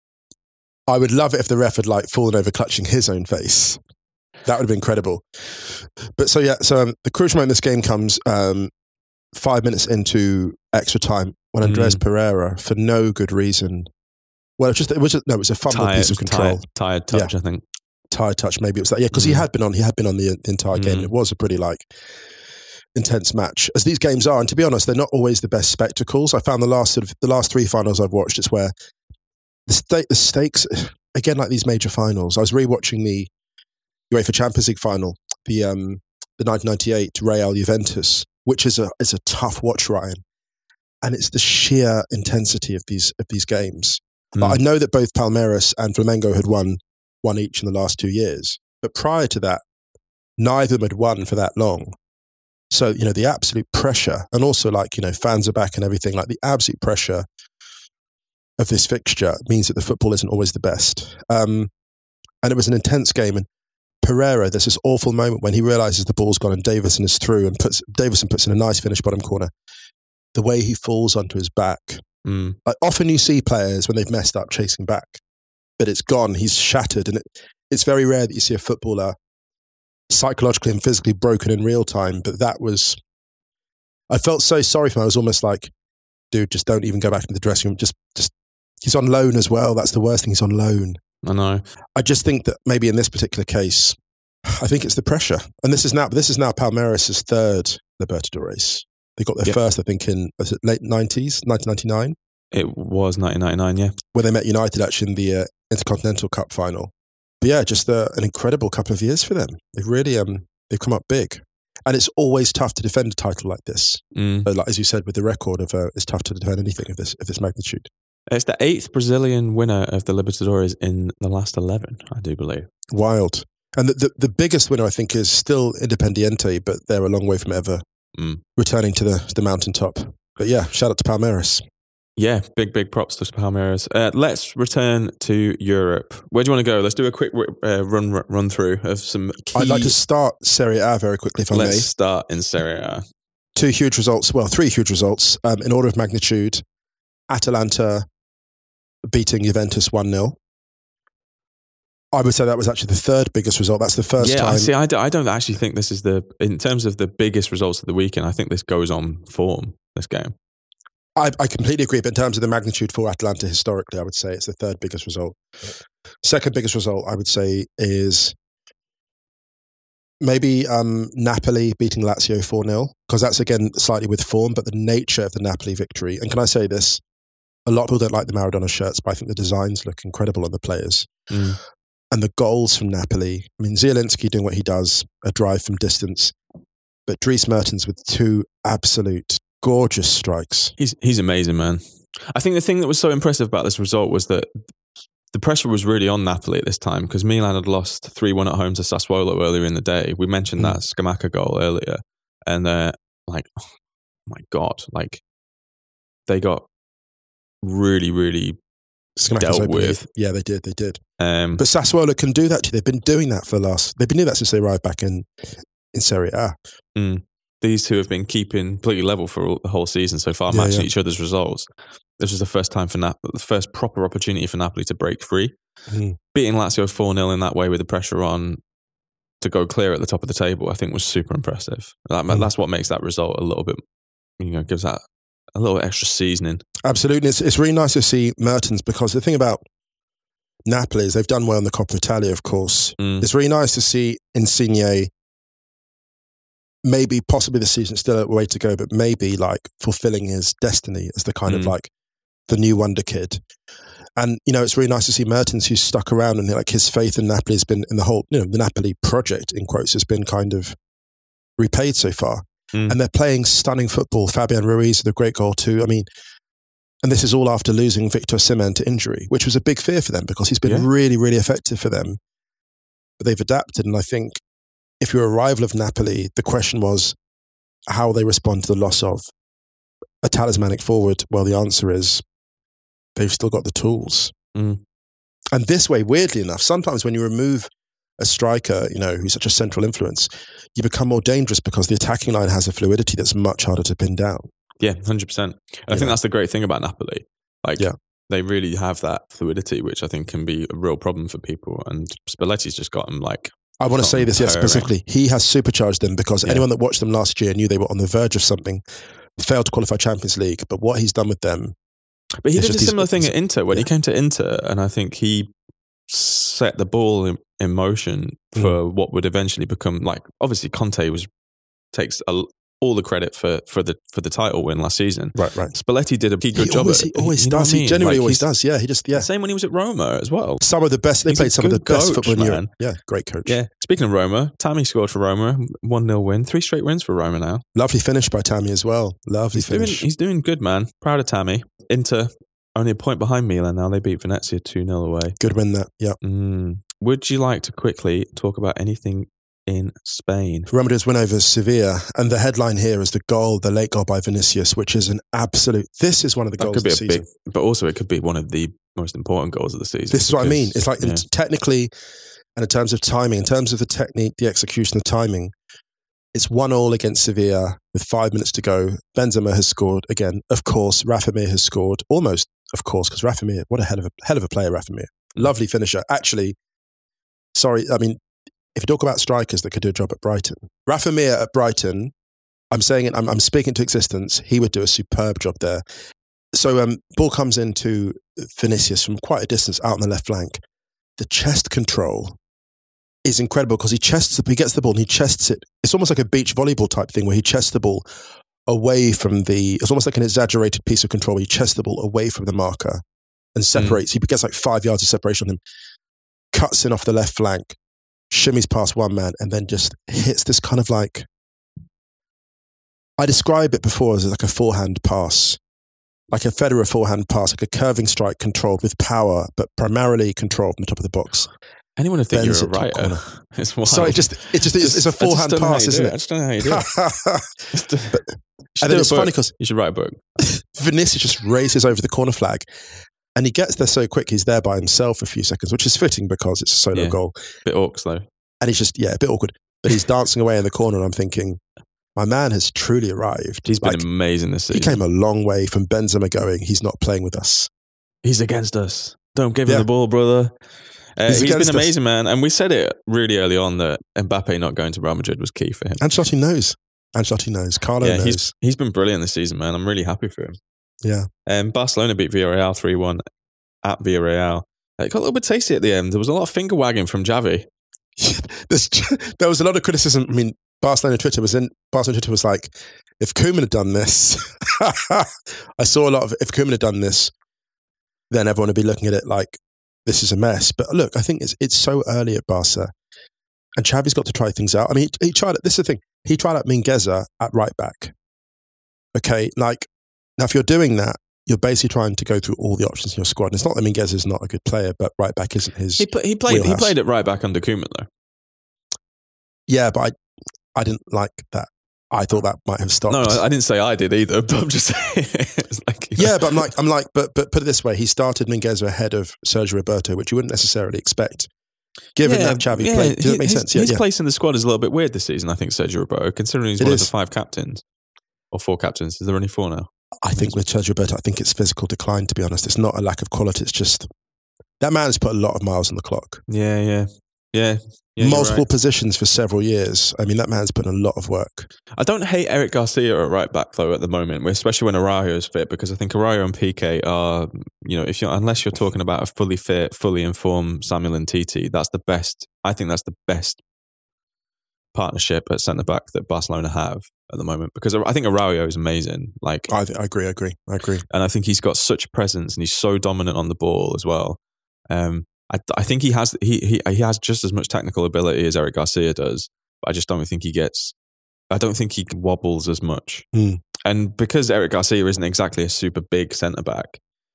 I would love it if the ref had, like, fallen over clutching his own face. That would have been incredible. But the crucial moment in this game comes 5 minutes into extra time when Andres Pereira, for no good reason, it was a fumble piece of control. Tired touch, I think. Tired touch, maybe it was that. Yeah, because he had been on the entire game. And it was a pretty intense match, as these games are. And to be honest, they're not always the best spectacles. I found the last 3 finals I've watched, it's where the stakes, again, like these major finals. I was rewatching the UEFA Champions League final, the 1998 Real Juventus, which is a tough watch, Ryan, and it's the sheer intensity of these games. But I know that both Palmeiras and Flamengo had won each in the last 2 years, but prior to that, neither of them had won for that long. So, you know, the absolute pressure, and also like, you know, fans are back and everything, like the absolute pressure of this fixture means that the football isn't always the best. And it was an intense game, and Pereira, there's this awful moment when he realises the ball's gone and Davison is through, and Davison puts in a nice finish bottom corner. The way he falls onto his back. Like, often you see players when they've messed up chasing back, but it's gone. He's shattered, and it's very rare that you see a footballer psychologically and physically broken in real time. But that was, I felt so sorry for him. I was almost like, dude, just don't even go back into the dressing room. Just he's on loan as well. That's the worst thing. He's on loan. I know. I just think that maybe in this particular case, I think it's the pressure. And this is now Palmeiras' third Libertadores. They got their first, I think, in late 90s, 1999. It was 1999, yeah. Where they met United actually in the Intercontinental Cup final. But yeah, just an incredible couple of years for them. They've really they've come up big. And it's always tough to defend a title like this. Like, as you said, with the record of it's tough to defend anything of this magnitude. It's the 8th Brazilian winner of the Libertadores in the last 11, I do believe. Wild. And the biggest winner, I think, is still Independiente, but they're a long way from ever returning to the mountaintop. But yeah, shout out to Palmeiras. Yeah, big props to Palmeiras. Let's return to Europe. Where do you want to go? Let's do a quick run through of some key... I'd like to start Serie A very quickly, if I may. Let's start in Serie A. 3 huge results. In order of magnitude. Atalanta beating Juventus 1-0. I would say that was actually the 3rd biggest result. That's the first time. See, I don't actually think this is in terms of the biggest results of the weekend, I think this goes on form, this game. I completely agree, but in terms of the magnitude for Atalanta historically, I would say it's the 3rd biggest result. 2nd biggest result, I would say, is maybe Napoli beating Lazio 4-0, because that's, again, slightly with form, but the nature of the Napoli victory. And can I say this? A lot of people don't like the Maradona shirts, but I think the designs look incredible on the players. And the goals from Napoli, I mean, Zielinski doing what he does, a drive from distance, but Dries Mertens with 2 absolute gorgeous strikes. He's amazing, man. I think the thing that was so impressive about this result was that the pressure was really on Napoli at this time, because Milan had lost 3-1 at home to Sassuolo earlier in the day. We mentioned that Scamacca goal earlier. And like, oh my God, like they got really, really dealt with. Yeah, they did. But Sassuolo can do that too. They've been doing that they've been doing that since they arrived back in Serie A. These two have been keeping completely level for the whole season so far, matching each other's results. This was the first time the first proper opportunity for Napoli to break free. Beating Lazio 4-0 in that way with the pressure on to go clear at the top of the table, I think was super impressive. That's what makes that result a little bit, gives that a little extra seasoning. Absolutely. It's really nice to see Mertens, because the thing about Napoli is they've done well in the Coppa Italia, of course. It's really nice to see Insigne, maybe possibly the season's still a way to go, but maybe like fulfilling his destiny as the kind of like the new wonder kid. And, it's really nice to see Mertens, who's stuck around, and like his faith in Napoli has been in the whole, the Napoli project, in quotes, has been kind of repaid so far. And they're playing stunning football. Fabian Ruiz with a great goal too. I mean, and this is all after losing Victor Osimhen to injury, which was a big fear for them, because he's been really, really effective for them. But they've adapted. And I think if you're a rival of Napoli, the question was how they respond to the loss of a talismanic forward. Well, the answer is they've still got the tools. And this way, weirdly enough, sometimes when you remove a striker, who's such a central influence, you become more dangerous, because the attacking line has a fluidity that's much harder to pin down. Yeah, 100%. I think that's the great thing about Napoli. They really have that fluidity, which I think can be a real problem for people. And Spalletti's just got them I want to say this, specifically. He has supercharged them, because anyone that watched them last year knew they were on the verge of something, failed to qualify Champions League. But what he's done with them... But he did a similar thing at Inter when he came to Inter, and I think he set the ball in motion for what would eventually become, obviously Conte takes all the credit for the title win last season. Right. Spalletti did a good job. He always does. He genuinely always does. Yeah, Same when he was at Roma as well. They played some of the best football in Europe. Yeah, great coach. Yeah. Speaking of Roma, Tammy scored for Roma, 1-0 win, 3 straight wins for Roma now. Lovely finish by Tammy as well. Finish. He's doing good, man. Proud of Tammy. Inter only a point behind Milan now. They beat Venezia 2-0 away. Good win that. Yeah. Would you like to quickly talk about anything in Spain? Real Madrid's win over Sevilla, and the headline here is the late goal by Vinicius, which is an absolute. This is one of the goals of the season. But also it could be one of the most important goals of the season. This is what I mean. It's technically, and in terms of timing, in terms of the technique, the execution, the timing, it's 1-1 against Sevilla with 5 minutes to go. Benzema has scored again. Of course, Rafa Mir has scored almost. Of course, because Rafa Mir, what a hell of a player, Rafa Mir. Lovely finisher. Actually, sorry, I mean, if you talk about strikers that could do a job at Brighton, Rafa Mir at Brighton, I'm saying it, I'm speaking to existence, he would do a superb job there. So ball comes into Vinicius from quite a distance out on the left flank. The chest control is incredible, because he gets the ball and he chests it. It's almost like a beach volleyball type thing where he chests the ball away from it's almost like an exaggerated piece of control where he chests the ball away from the marker and separates. He gets 5 yards of separation on him. cuts in off the left flank, shimmies past one man, and then just hits this kind of like, I described it before as like a forehand pass, like a Federer forehand pass, like a curving strike controlled with power, but primarily controlled from the top of the box. Anyone would think you're a writer. It's wild. So it's a forehand pass, isn't it? I just don't know how you do it. And then it's funny because you should write a book. Vinicius just races over the corner flag, and he gets there so quick. He's there by himself for a few seconds, which is fitting because it's a solo goal. Bit orcs though, and he's just a bit awkward. But he's dancing away in the corner, and I'm thinking, my man has truly arrived. He's been amazing this season. He came a long way from Benzema going, he's not playing with us. He's against us. Don't give him the ball, brother. He's been amazing, man. And we said it really early on that Mbappe not going to Real Madrid was key for him. Ancelotti knows. Carlo knows. He's been brilliant this season, man. I'm really happy for him. Yeah. Barcelona beat Villarreal 3-1 at Villarreal. It got a little bit tasty at the end. There was a lot of finger wagging from Xavi. There was a lot of criticism. I mean, Barcelona Twitter was like, if Koeman had done this, I saw a lot of, if Koeman had done this, then everyone would be looking at it like, this is a mess. But look, I think it's so early at Barca, and Xavi's got to try things out. I mean, he tried it. This is the thing. He tried out Mingueza at right back. Okay, like, now if you're doing that, you're basically trying to go through all the options in your squad. And it's not that Mingueza is not a good player, but right back isn't his. He played at right back under Koeman though. Yeah, but I didn't like that. I thought that might have stopped. No, I didn't say I did either, but I'm just saying. But but put it this way: he started Mingueza ahead of Sergio Roberto, which you wouldn't necessarily expect, given that Xavi played. Does that make sense? His place in the squad is a little bit weird this season. I think Sergio Roberto, considering he's one of the 5 captains or 4 captains. Is there only 4 now? I think with Sergio Roberto, I think it's physical decline. To be honest, it's not a lack of quality. It's just that man has put a lot of miles on the clock. Yeah. Multiple positions for several years. I mean, that man's put in a lot of work. I don't hate Eric Garcia at right back though at the moment, especially when Araujo is fit, because I think Araujo and Piqué are, unless you're talking about a fully fit, fully informed Samuel Umtiti, that's the best. I think that's the best partnership at centre back that Barcelona have at the moment, because I think Araujo is amazing. Like, I agree, and I think he's got such presence and he's so dominant on the ball as well. I think he has just as much technical ability as Eric Garcia does, but I just don't think I don't think he wobbles as much. And because Eric Garcia isn't exactly a super big centre back,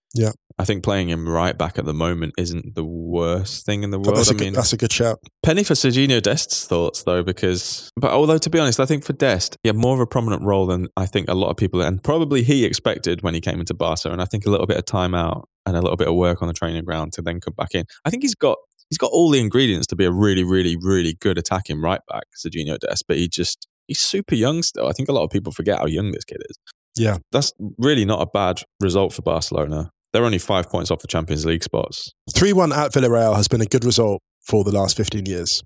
I think playing him right back at the moment isn't the worst thing in the world. That's a good shout. Penny for Serginho Dest's thoughts though, but although to be honest, I think for Dest, he had more of a prominent role than I think a lot of people, and probably he expected when he came into Barca, and I think a little bit of time out and a little bit of work on the training ground to then come back in. I think he's got all the ingredients to be a really, really, really good attacking right back, Serginho Dest, but he's super young still. I think a lot of people forget how young this kid is. Yeah. That's really not a bad result for Barcelona. They're only 5 points off the Champions League spots. 3-1 at Villarreal has been a good result for the last 15 years.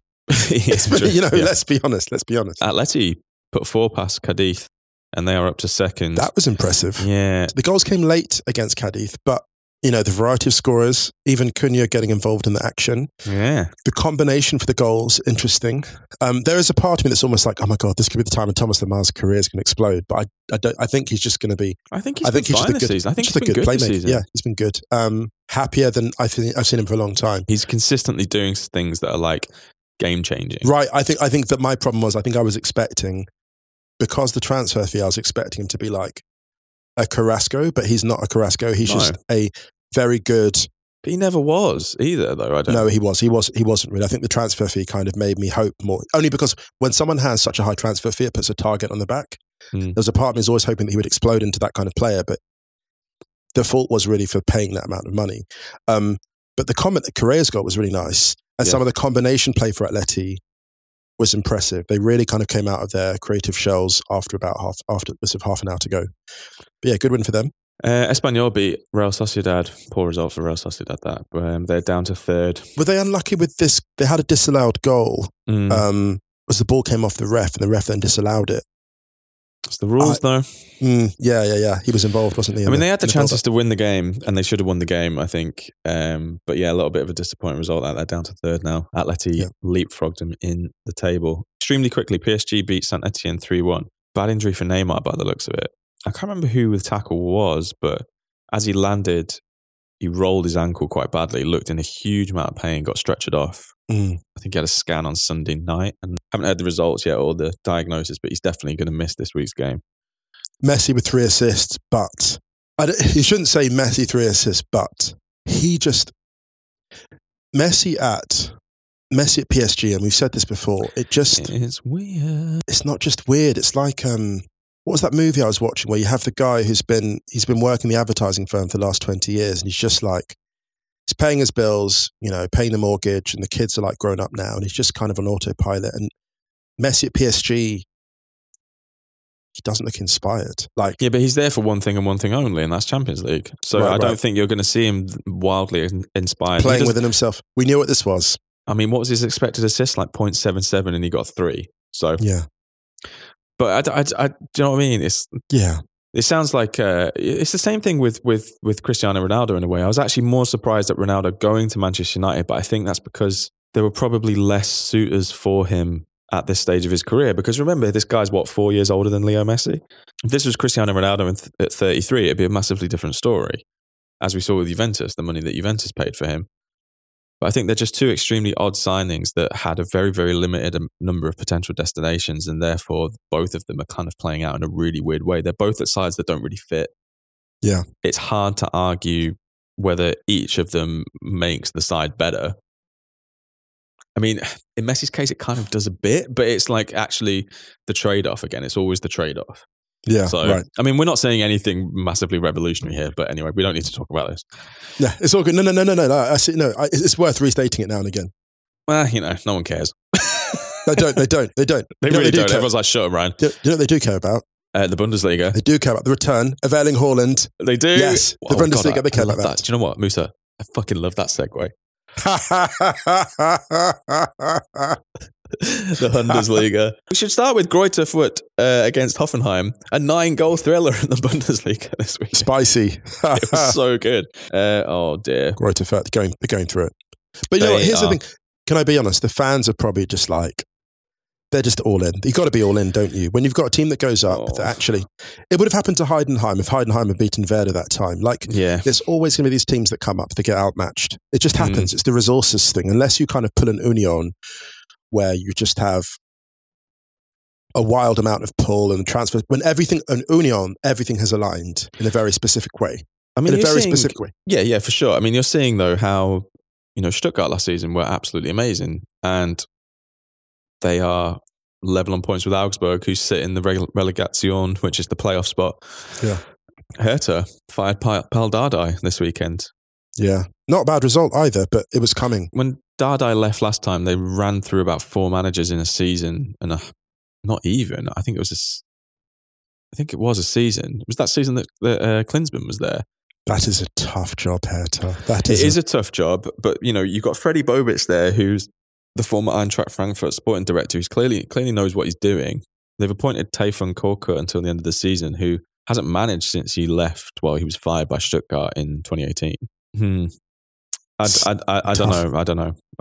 Let's be honest. Atleti put 4 past Cadiz, and they are up to second. That was impressive. Yeah. The goals came late against Cadiz, but the variety of scorers, even Cunha getting involved in the action. Yeah. The combination for the goals, interesting. There is a part of me that's almost like, oh my God, this could be the time when Thomas Lemar's career is going to explode. But I think he's just going to be. I think he's been fine this season. I think he's been good this season. Yeah, he's been good. Happier than I've seen him for a long time. He's consistently doing things that are like game changing. Right. I think that my problem was, I think I was expecting, because the transfer fee, I was expecting him to be like a Carrasco, but he's not a Carrasco. He's just a very good. But he never was either, though. No, he wasn't really. I think the transfer fee kind of made me hope more. Only because when someone has such a high transfer fee, it puts a target on the back. There's a part of me who's always hoping that he would explode into that kind of player, but the fault was really for paying that amount of money. But the comment that Correa's got was really nice, and some of the combination play for Atleti was impressive. They really kind of came out of their creative shells after half an hour to go. But yeah, good win for them. Espanyol beat Real Sociedad. Poor result for Real Sociedad. They're down to third. Were they unlucky with this? They had a disallowed goal. As the ball came off the ref, and the ref then disallowed it. It's the rules, though. Yeah. He was involved, wasn't he? I mean, they had the chances to win the game, and they should have won the game, I think. But yeah, a little bit of a disappointing result. They're down to third now. Atleti leapfrogged them in the table. Extremely quickly, PSG beat Saint Etienne 3-1. Bad injury for Neymar by the looks of it. I can't remember who the tackle was, but as he landed, he rolled his ankle quite badly, looked in a huge amount of pain, got stretchered off. I think he had a scan on Sunday night, and haven't had the results yet or the diagnosis, but he's definitely going to miss this week's game. Messi with 3 assists, but you shouldn't say Messi 3 assists, but Messi at PSG, and we've said this before, it's weird. It's not just weird. It's like, what was that movie I was watching where you have the guy he's been working the advertising firm for the last 20 years, and he's just like, he's paying his bills, paying the mortgage, and the kids are like grown up now, and he's just kind of on autopilot. And Messi at PSG, he doesn't look inspired. Yeah, but he's there for one thing and one thing only, and that's Champions League. So I don't think you're going to see him wildly inspired. Playing within himself. We knew what this was. I mean, what was his expected assist? Like 0.77, and he got 3. So yeah. But do you know what I mean? It sounds like it's the same thing with Cristiano Ronaldo in a way. I was actually more surprised at Ronaldo going to Manchester United, but I think that's because there were probably less suitors for him at this stage of his career. Because remember, this guy's 4 years older than Leo Messi? If this was Cristiano Ronaldo at 33, it'd be a massively different story. As we saw with Juventus, the money that Juventus paid for him. But I think they're just two extremely odd signings that had a very, very limited number of potential destinations, and therefore both of them are kind of playing out in a really weird way. They're both at sides that don't really fit. Yeah. It's hard to argue whether each of them makes the side better. I mean, in Messi's case, it kind of does a bit, but it's like actually the trade-off again. It's always the trade-off. Yeah, so, right. I mean, we're not saying anything massively revolutionary here, but anyway, we don't need to talk about this. Yeah, it's all good. No. It's worth restating it now and again. Well, no one cares. They don't. They really don't. Everyone's like, shut up, Ryan. You know what they do care about? The Bundesliga. They do care about the return of Erling Haaland. They do? Yes, the Bundesliga, they care about that. Do you know what, Musa? I fucking love that segue. The Bundesliga. We should start with Greuther Fürth against Hoffenheim, a 9-goal thriller in the Bundesliga this week. Spicy. It was so good. Oh dear. Greuther Fürth, they're going through it. But you know what, here's the thing. Can I be honest? The fans are probably just like, they're just all in. You've got to be all in, don't you? When you've got a team that goes up, that actually, it would have happened to Heidenheim if Heidenheim had beaten Werder that time. There's always going to be these teams that come up, that get outmatched. It just happens. It's the resources thing. Unless you kind of pull an Union, where you just have a wild amount of pull and transfers. When everything has aligned in a very specific way. I mean, in a very specific way. Yeah, for sure. I mean, you're seeing though how, Stuttgart last season were absolutely amazing, and they are level on points with Augsburg, who sit in the relegation, which is the playoff spot. Yeah. Hertha fired Pal Dardai this weekend. Yeah. Not a bad result either, but it was coming. When Dardai left last time, they ran through about 4 managers in a season, and not even. I think it was a season. It was that season that Klinsmann was there. That is a tough job, Hertha. It is a tough job, but you've got Freddie Bobic there, who's the former Eintracht Frankfurt sporting director, who's clearly knows what he's doing. They've appointed Tayfun Korkut until the end of the season, who hasn't managed since he left. Well, he was fired by Stuttgart in 2018. I don't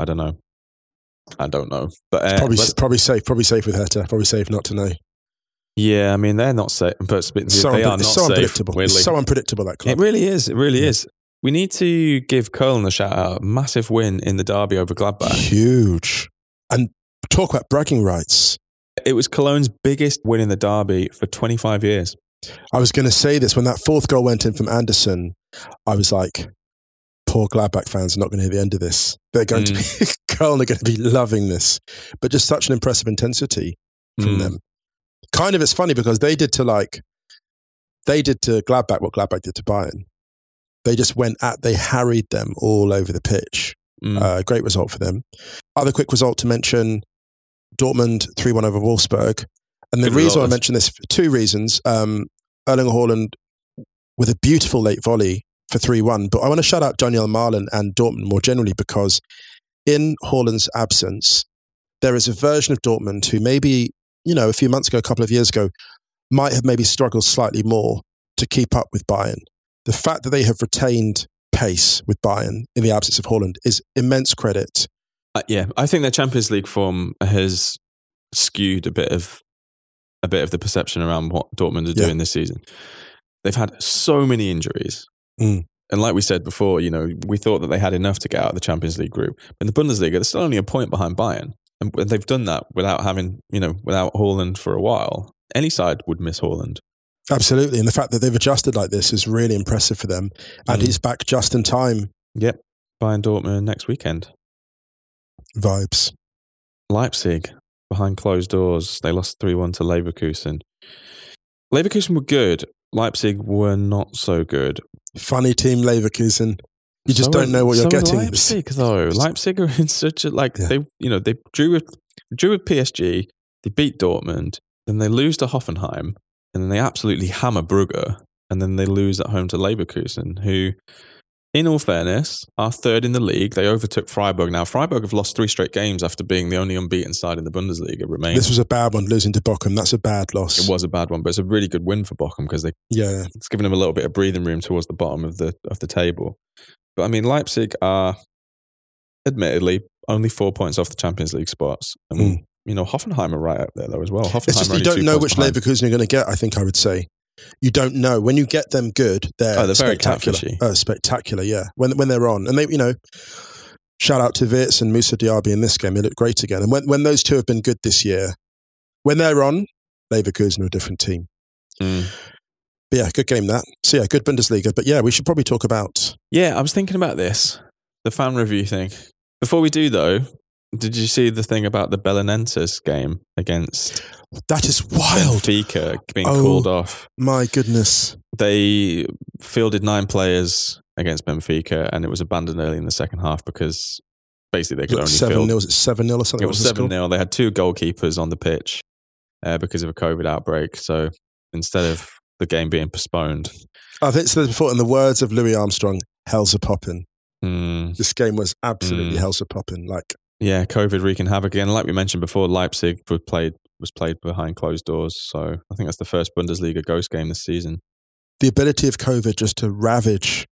know. But probably safe with Hertha. Probably safe not to know. Yeah, I mean, they're not safe, but they are not safe. Unpredictable. It's so unpredictable, that club. It really is. We need to give Köln a shout out. Massive win in the derby over Gladbach. Huge. And talk about bragging rights. It was Cologne's biggest win in the derby for 25 years. I was going to say this. When that 4th goal went in from Anderson, I was like, poor Gladbach fans are not going to hear the end of this. They're going to be, Köln are going to be loving this. But just such an impressive intensity from them. Kind of, it's funny because they did to Gladbach what Gladbach did to Bayern. They just they harried them all over the pitch. Great result for them. Other quick result to mention, Dortmund 3-1 over Wolfsburg. And the reason I mention this, for 2 reasons. Erling Haaland with a beautiful late volley for 3-1. But I want to shout out Daniel Mahlen and Dortmund more generally, because in Haaland's absence, there is a version of Dortmund who maybe, a few months ago, a couple of years ago, might have maybe struggled slightly more to keep up with Bayern. The fact that they have retained pace with Bayern in the absence of Haaland is immense credit. I think their Champions League form has skewed a bit of the perception around what Dortmund are doing this season. They've had so many injuries. And like we said before, we thought that they had enough to get out of the Champions League group. In the Bundesliga, they're still only a point behind Bayern. And they've done that without having, without Haaland for a while. Any side would miss Haaland. Absolutely. And the fact that they've adjusted like this is really impressive for them. And he's back just in time. Yep. Bayern Dortmund next weekend. Vibes. Leipzig, behind closed doors. They lost 3-1 to Leverkusen. Leverkusen were good. Leipzig were not so good. Funny team, Leverkusen. You just don't know what you're getting. Leipzig, though. Leipzig are in such a they drew with PSG. They beat Dortmund. Then they lose to Hoffenheim, and then they absolutely hammer Brugge, and then they lose at home to Leverkusen, who, in all fairness, are third in the league. They overtook Freiburg. Now, Freiburg have lost 3 straight games after being the only unbeaten side in the Bundesliga remaining. This was a bad one, losing to Bochum. That's a bad loss. It was a bad one, but it's a really good win for Bochum because it's given them a little bit of breathing room towards the bottom of the table. But I mean, Leipzig are, admittedly, only 4 points off the Champions League spots. And, Hoffenheim are right up there, though, as well. It's just you don't know which Leverkusen you're going to get, I think I would say. You don't know. When you get them good, they're spectacular. Spectacular, yeah. When they're on. And they, shout out to Wirtz and Moussa Diaby in this game. They look great again. And when those two have been good this year, when they're on, Leverkusen are a different team. But yeah, good game that. So yeah, good Bundesliga. But yeah, we should probably talk about... Yeah, I was thinking about this, the fan review thing. Before we do though, did you see the thing about the Belenenses game against... That is wild. Benfica being called off. My goodness. They fielded 9 players against Benfica and it was abandoned early in the second half because basically they could only field... 7-0, was it 7-0 or something? It was 7-0. They had 2 goalkeepers on the pitch because of a COVID outbreak. So instead of the game being postponed... I think so before, in the words of Louis Armstrong, hell's a poppin'. This game was absolutely hell's a poppin'. Yeah, COVID wreaking havoc again. Like we mentioned before, Leipzig was played behind closed doors. So I think that's the first Bundesliga ghost game this season. The ability of COVID just to ravage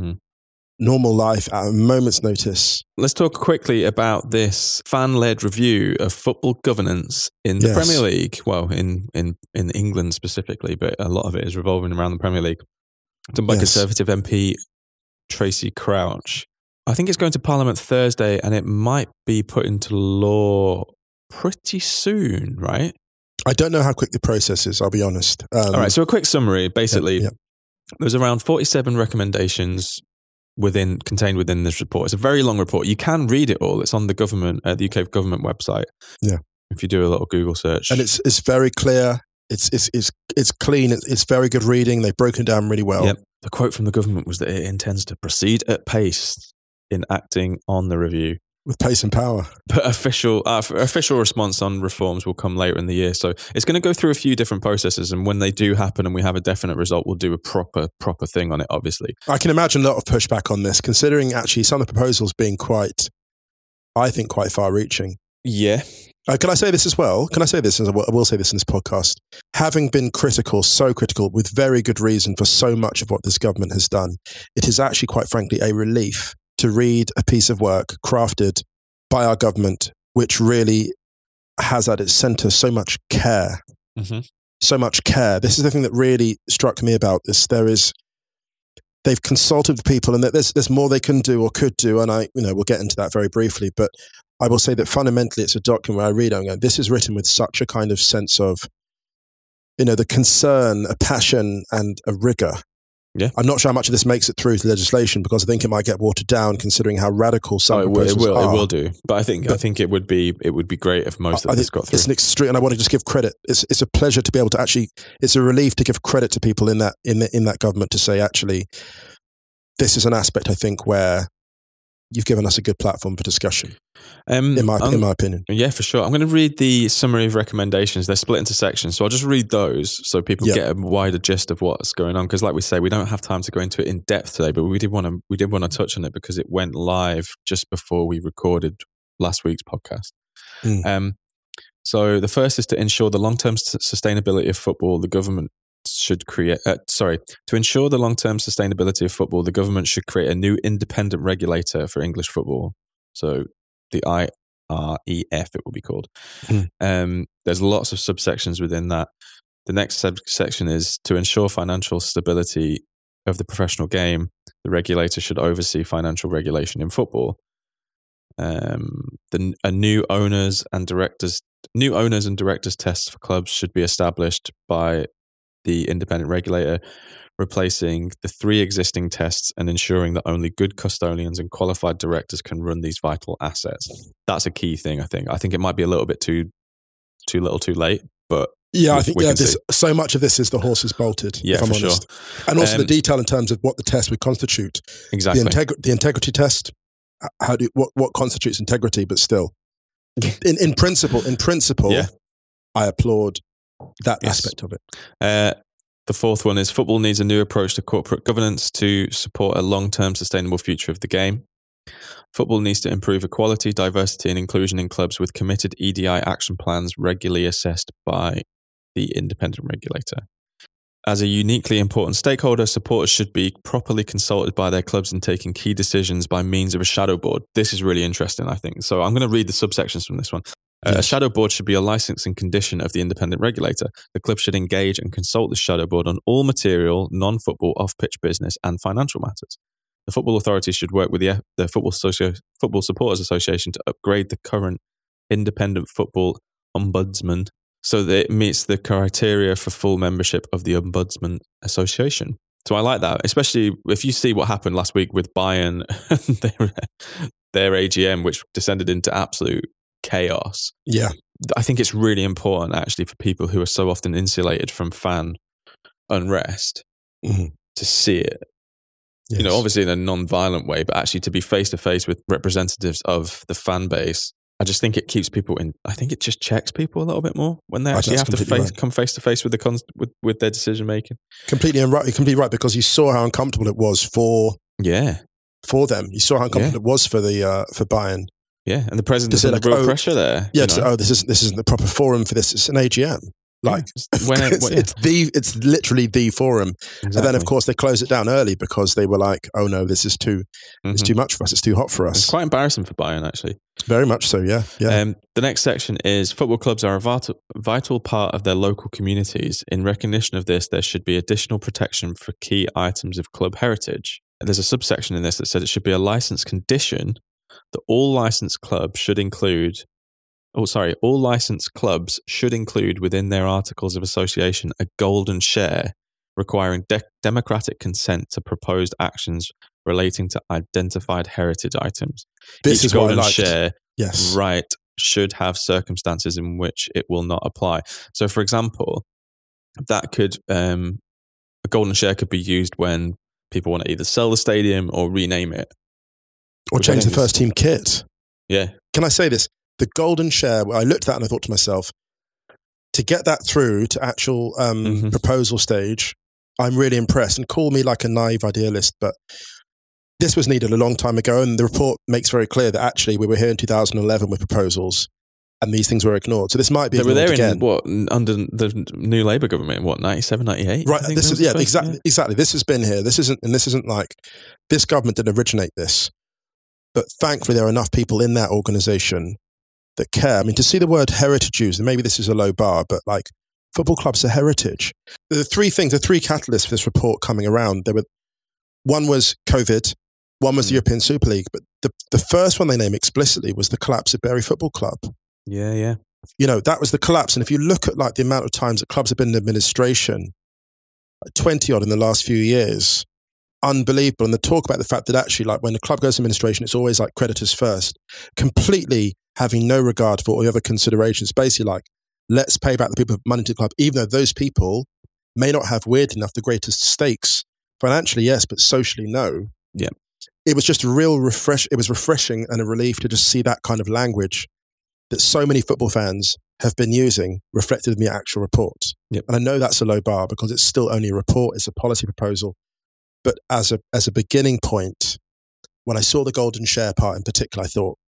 normal life at a moment's notice. Let's talk quickly about this fan-led review of football governance in the Premier League. Well, in England specifically, but a lot of it is revolving around the Premier League. Done by Conservative MP Tracy Crouch. I think it's going to Parliament Thursday and it might be put into law pretty soon, right? I don't know how quick the process is, I'll be honest. All right, so a quick summary. Basically, there's around 47 recommendations contained within this report. It's a very long report. You can read it all. It's on the UK government website. Yeah. If you do a little Google search. And it's very clear. It's clean. It's very good reading. They've broken it down really well. Yep. The quote from the government was that it intends to proceed at pace in acting on the review. With pace and power. But official response on reforms will come later in the year. So it's going to go through a few different processes. And when they do happen and we have a definite result, we'll do a proper thing on it, obviously. I can imagine a lot of pushback on this, considering actually some of the proposals being quite far-reaching. Yeah. Can I say this as well? I will say this in this podcast. Having been so critical, with very good reason for so much of what this government has done, it is actually, quite frankly, a relief to read a piece of work crafted by our government, which really has at its centre so much care. Mm-hmm. So much care. This is the thing that really struck me about this. They've consulted people, and that there's more they can do or could do, and we'll get into that very briefly. But I will say that fundamentally, it's a document where I read it and go, this is written with such a kind of sense of, the concern, a passion, and a rigour. Yeah. I'm not sure how much of this makes it through to legislation because I think it might get watered down considering how radical some proposals are. It will do. But I think it would be great if most of this got through. It's an extreme, and I want to just give credit. It's a pleasure to be able to actually. It's a relief to give credit to people in that government to say actually, this is an aspect I think where you've given us a good platform for discussion. In my opinion. Yeah, for sure. I'm going to read the summary of recommendations. They're split into sections. So I'll just read those so people get a wider gist of what's going on. Because like we say, we don't have time to go into it in depth today, but we did want to touch on it because it went live just before we recorded last week's podcast. So the first is to ensure the long-term sustainability of football, the government should create, to ensure the long-term sustainability of football, the government should create a new independent regulator for English football. So the IREF, it will be called. There's lots of subsections within that. The next subsection is to ensure financial stability of the professional game. the regulator should oversee financial regulation in football. New owners and directors tests for clubs should be established by the independent regulator, replacing the 3 existing tests and ensuring that only good custodians and qualified directors can run these vital assets. That's a key thing, I think. I think it might be a little bit too little too late, but I think so much of this is the horse is bolted, if I'm honest. Sure. And also the detail in terms of what the test would constitute. Exactly. The integrity test, what constitutes integrity, but still. In principle, I applaud that aspect of it. The 4th one is football needs a new approach to corporate governance to support a long-term sustainable future of the game. Football needs to improve equality, diversity and inclusion in clubs with committed EDI action plans regularly assessed by the independent regulator. As a uniquely important stakeholder, supporters should be properly consulted by their clubs in taking key decisions by means of a shadow board. This is really interesting, I think. So I'm going to read the subsections from this one. A shadow board should be a licensing condition of the independent regulator. The club should engage and consult the shadow board on all material, non-football, off-pitch business and financial matters. The football authority should work with the Football Supporters Association to upgrade the current independent football ombudsman so that it meets the criteria for full membership of the Ombudsman Association. So I like that, especially if you see what happened last week with Bayern and their AGM, which descended into absolute chaos. Yeah. I think it's really important actually for people who are so often insulated from fan unrest to see it. Yes. Obviously in a non-violent way, but actually to be face-to-face with representatives of the fan base. I just think it keeps people in. I think it just checks people a little bit more when they actually have to come face-to-face with their decision-making. Completely right, because you saw how uncomfortable it was for them. You saw how uncomfortable it was for Bayern. Yeah, and the president's under real pressure there. Yeah, this isn't the proper forum for this. It's an AGM. It's literally the forum. Exactly. And then of course they closed it down early because they were like, oh no, this is too it's too much for us, it's too hot for us. It's quite embarrassing for Bayern actually. Very much so, yeah. The next section is football clubs are a vital part of their local communities. In recognition of this, there should be additional protection for key items of club heritage. There's a subsection in this that said it should be a license condition that all licensed clubs should include within their articles of association a golden share requiring democratic consent to proposed actions relating to identified heritage items. This is golden what I liked. Share right should have circumstances in which it will not apply. So, for example, that could a golden share could be used when people want to either sell the stadium or rename it. Or change the first team kit. Yeah. Can I say this? The golden share, I looked at that and I thought to myself, to get that through to actual proposal stage, I'm really impressed. And call me like a naive idealist, but this was needed a long time ago. And the report makes very clear that actually we were here in 2011 with proposals and these things were ignored. So this might be ignored again. They were there under the new Labour government in 97, 98? Right. This is, exactly. This has been here. This isn't like, this government didn't originate this. But thankfully there are enough people in that organisation that care. I mean, to see the word heritage used, and maybe this is a low bar, but like football clubs are heritage. There are three catalysts for this report coming around. One was COVID, one was the European Super League, but the first one they named explicitly was the collapse of Bury Football Club. Yeah. That was the collapse. And if you look at like the amount of times that clubs have been in administration, like 20 odd in the last few years, unbelievable. And they talk about the fact that actually like when the club goes to administration, it's always like creditors first, completely having no regard for all the other considerations. Basically like, let's pay back the people who have money to the club, even though those people may not have, weird enough, the greatest stakes. Financially, yes, but socially, no. Yeah. It was just a real it was refreshing and a relief to just see that kind of language that so many football fans have been using reflected in the actual report. Yep. And I know that's a low bar because it's still only a report, it's a policy proposal. But as a beginning point, when I saw the golden share part in particular, I thought,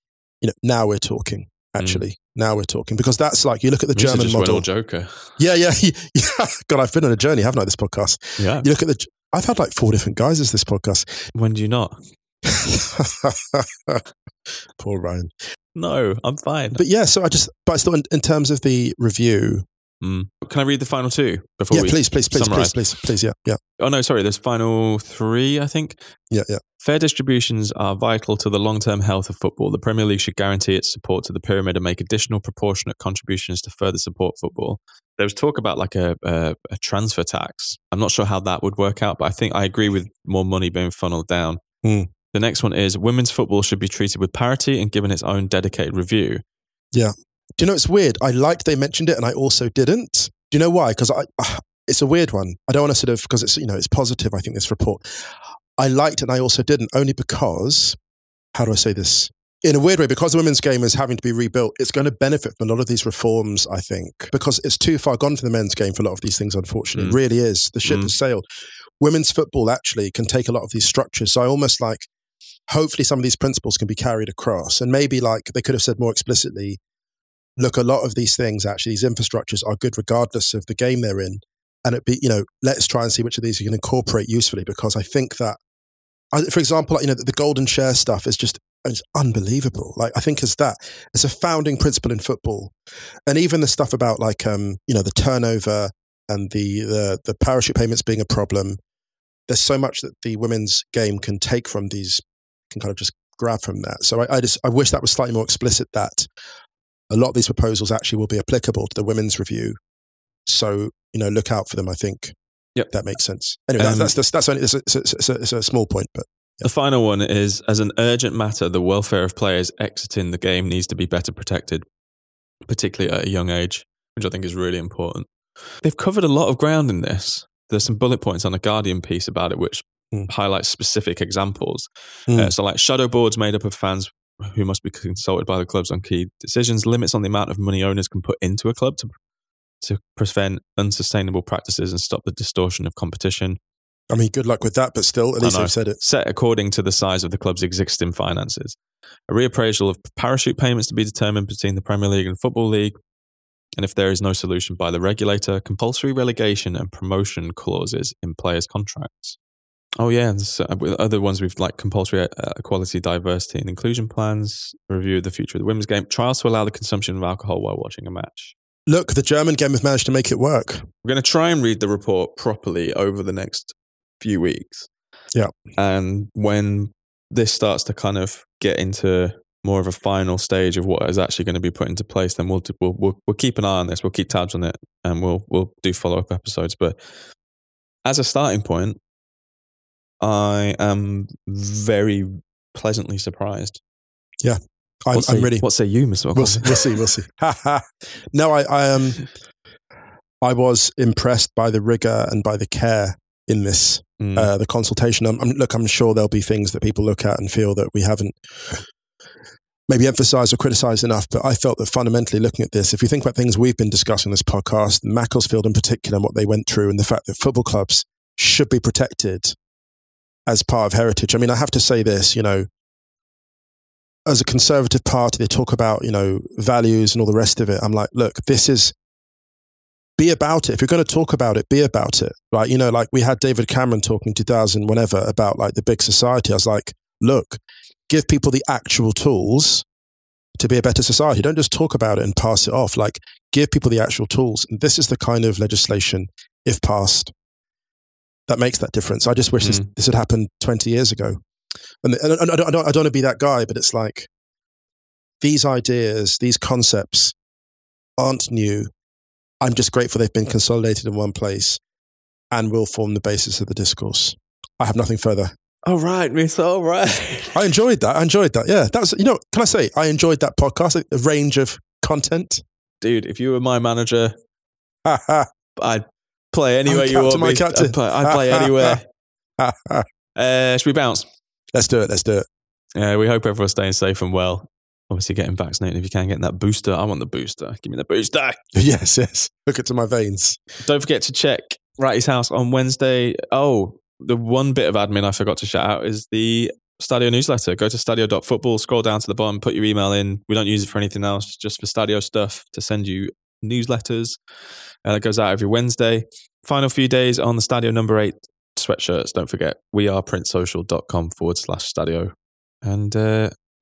now we're talking, actually. Now we're talking. Because that's like, you look at the German just model. Went all Joker. Yeah. God, I've been on a journey, haven't I, this podcast? Yeah. You look at I've had like 4 different guys as this podcast. When do you not? Poor Ryan. No, I'm fine. But yeah, so I thought in terms of the review, Can I read the final two before we please, yeah. Oh, no, sorry, there's final three, I think. Yeah. Fair distributions are vital to the long-term health of football. The Premier League should guarantee its support to the pyramid and make additional proportionate contributions to further support football. There was talk about like a transfer tax. I'm not sure how that would work out, but I think I agree with more money being funneled down. The next one is women's football should be treated with parity and given its own dedicated review. Yeah. Do you know, it's weird. I liked they mentioned it and I also didn't. Do you know why? Because it's a weird one. I don't want to because it's, it's positive, I think, this report. I liked it and I also didn't, only because, how do I say this? In a weird way, because the women's game is having to be rebuilt, it's going to benefit from a lot of these reforms, I think, because it's too far gone for the men's game for a lot of these things, unfortunately. It really is. The ship has sailed. Women's football actually can take a lot of these structures. So I almost hopefully some of these principles can be carried across. And maybe they could have said more explicitly, look, a lot of these things, actually, these infrastructures are good regardless of the game they're in. And let's try and see which of these you can incorporate usefully, because I think that, for example, the golden share stuff is just it's unbelievable. I think it's a founding principle in football. And even the stuff about the turnover and the parachute payments being a problem, there's so much that the women's game can take from these, can kind of just grab from that. So I wish that was slightly more explicit, that a lot of these proposals actually will be applicable to the women's review. So, look out for them, I think. Yep. That makes sense. Anyway, that's only, it's a small point, but. Yeah. The final one is, as an urgent matter, the welfare of players exiting the game needs to be better protected, particularly at a young age, which I think is really important. They've covered a lot of ground in this. There's some bullet points on a Guardian piece about it, which highlights specific examples. So shadow boards made up of fans who must be consulted by the clubs on key decisions, limits on the amount of money owners can put into a club to prevent unsustainable practices and stop the distortion of competition. I mean, good luck with that, but still, at least they've said it. Set according to the size of the club's existing finances. A reappraisal of parachute payments to be determined between the Premier League and Football League. And if there is no solution by the regulator, compulsory relegation and promotion clauses in players' contracts. Oh yeah, with other ones we've compulsory equality, diversity and inclusion plans, review of the future of the women's game, trials to allow the consumption of alcohol while watching a match. Look, the German game have managed to make it work. We're going to try and read the report properly over the next few weeks. Yeah. And when this starts to kind of get into more of a final stage of what is actually going to be put into place, then we'll keep an eye on this. We'll keep tabs on it, and we'll do follow-up episodes. But as a starting point, I am very pleasantly surprised. Yeah. I'm ready. What say you, Mr. We'll see. No, I was impressed by the rigor and by the care in this, the consultation. I'm sure there'll be things that people look at and feel that we haven't maybe emphasized or criticized enough, but I felt that fundamentally looking at this, if you think about things we've been discussing in this podcast, Macclesfield in particular, and what they went through, and the fact that football clubs should be protected as part of heritage. I mean, I have to say this, as a Conservative party, they talk about, values and all the rest of it. I'm like, look, be about it. If you're going to talk about it, be about it. Right? We had David Cameron talking in 2000, whenever, about the big society. I was like, look, give people the actual tools to be a better society. Don't just talk about it and pass it off. Give people the actual tools. And this is the kind of legislation, if passed, that makes that difference. I just wish this had happened 20 years ago. And I don't want to be that guy, but it's these ideas, these concepts aren't new. I'm just grateful they've been consolidated in one place and will form the basis of the discourse. I have nothing further. All right, Miss. All right. I enjoyed that. Yeah, that was, can I say, I enjoyed that podcast, a range of content. Dude, if you were my manager, I'd play anywhere you want me. I'd play anywhere. Should we bounce? Let's do it. We hope everyone's staying safe and well. Obviously, getting vaccinated if you can, getting that booster. I want the booster. Give me the booster. Yes. Hook it to my veins. Don't forget to check Ratty's House on Wednesday. Oh, the one bit of admin I forgot to shout out is the Stadio newsletter. Go to stadio.football, scroll down to the bottom, put your email in. We don't use it for anything else, just for Stadio stuff, to send you newsletters. That goes out every Wednesday. Final few days on the Stadio number 8 sweatshirts. Don't forget, wearePrintsocial.com/Stadio. And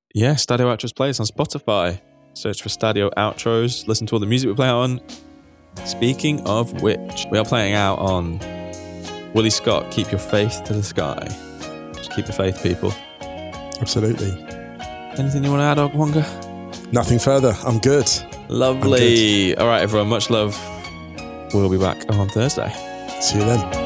Stadio Outros plays on Spotify. Search for Stadio Outros. Listen to all the music we play on. Speaking of which, we are playing out on Willie Scott, Keep Your Faith to the Sky. Just keep your faith, people. Absolutely. Anything you want to add, Ogwonga? Nothing further. I'm good. Lovely. All right, everyone. Much love. We'll be back on Thursday. See you then.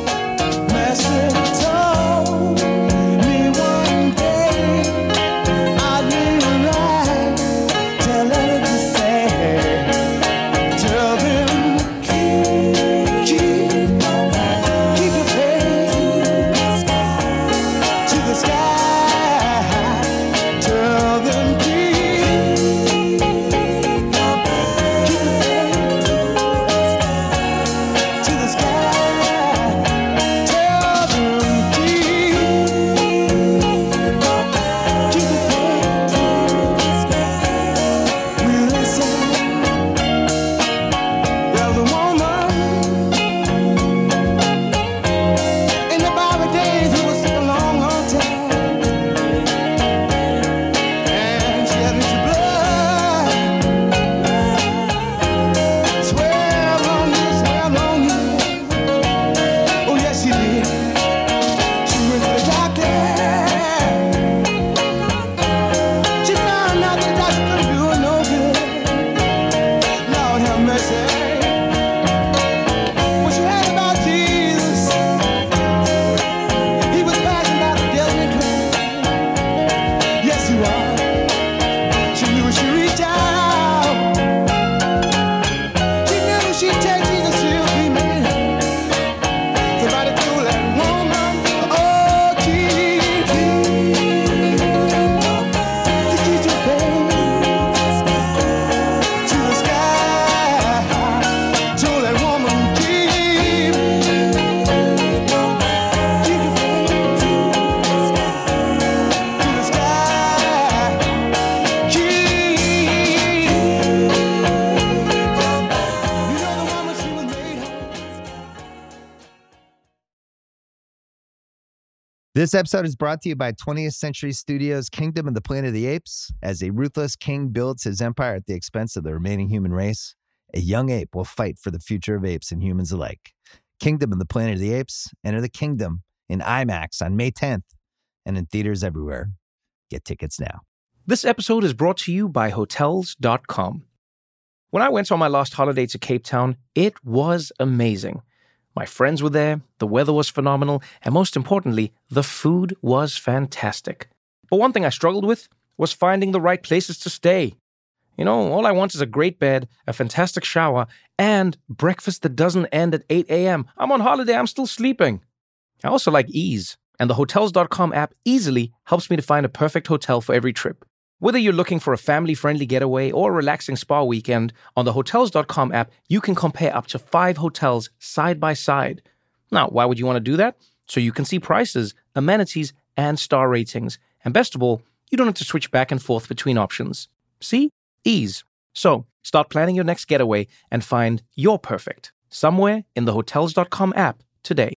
This episode is brought to you by 20th Century Studios' Kingdom of the Planet of the Apes. As a ruthless king builds his empire at the expense of the remaining human race, a young ape will fight for the future of apes and humans alike. Kingdom of the Planet of the Apes. Enter the kingdom in IMAX on May 10th and in theaters everywhere. Get tickets now. This episode is brought to you by Hotels.com. When I went on my last holiday to Cape Town, it was amazing. My friends were there, the weather was phenomenal, and most importantly, the food was fantastic. But one thing I struggled with was finding the right places to stay. You know, all I want is a great bed, a fantastic shower, and breakfast that doesn't end at 8 a.m. I'm on holiday, I'm still sleeping. I also like ease, and the Hotels.com app easily helps me to find a perfect hotel for every trip. Whether you're looking for a family-friendly getaway or a relaxing spa weekend, on the Hotels.com app, you can compare up to 5 hotels side by side. Now, why would you want to do that? So you can see prices, amenities, and star ratings. And best of all, you don't have to switch back and forth between options. See? Ease. So, start planning your next getaway and find your perfect somewhere in the Hotels.com app today.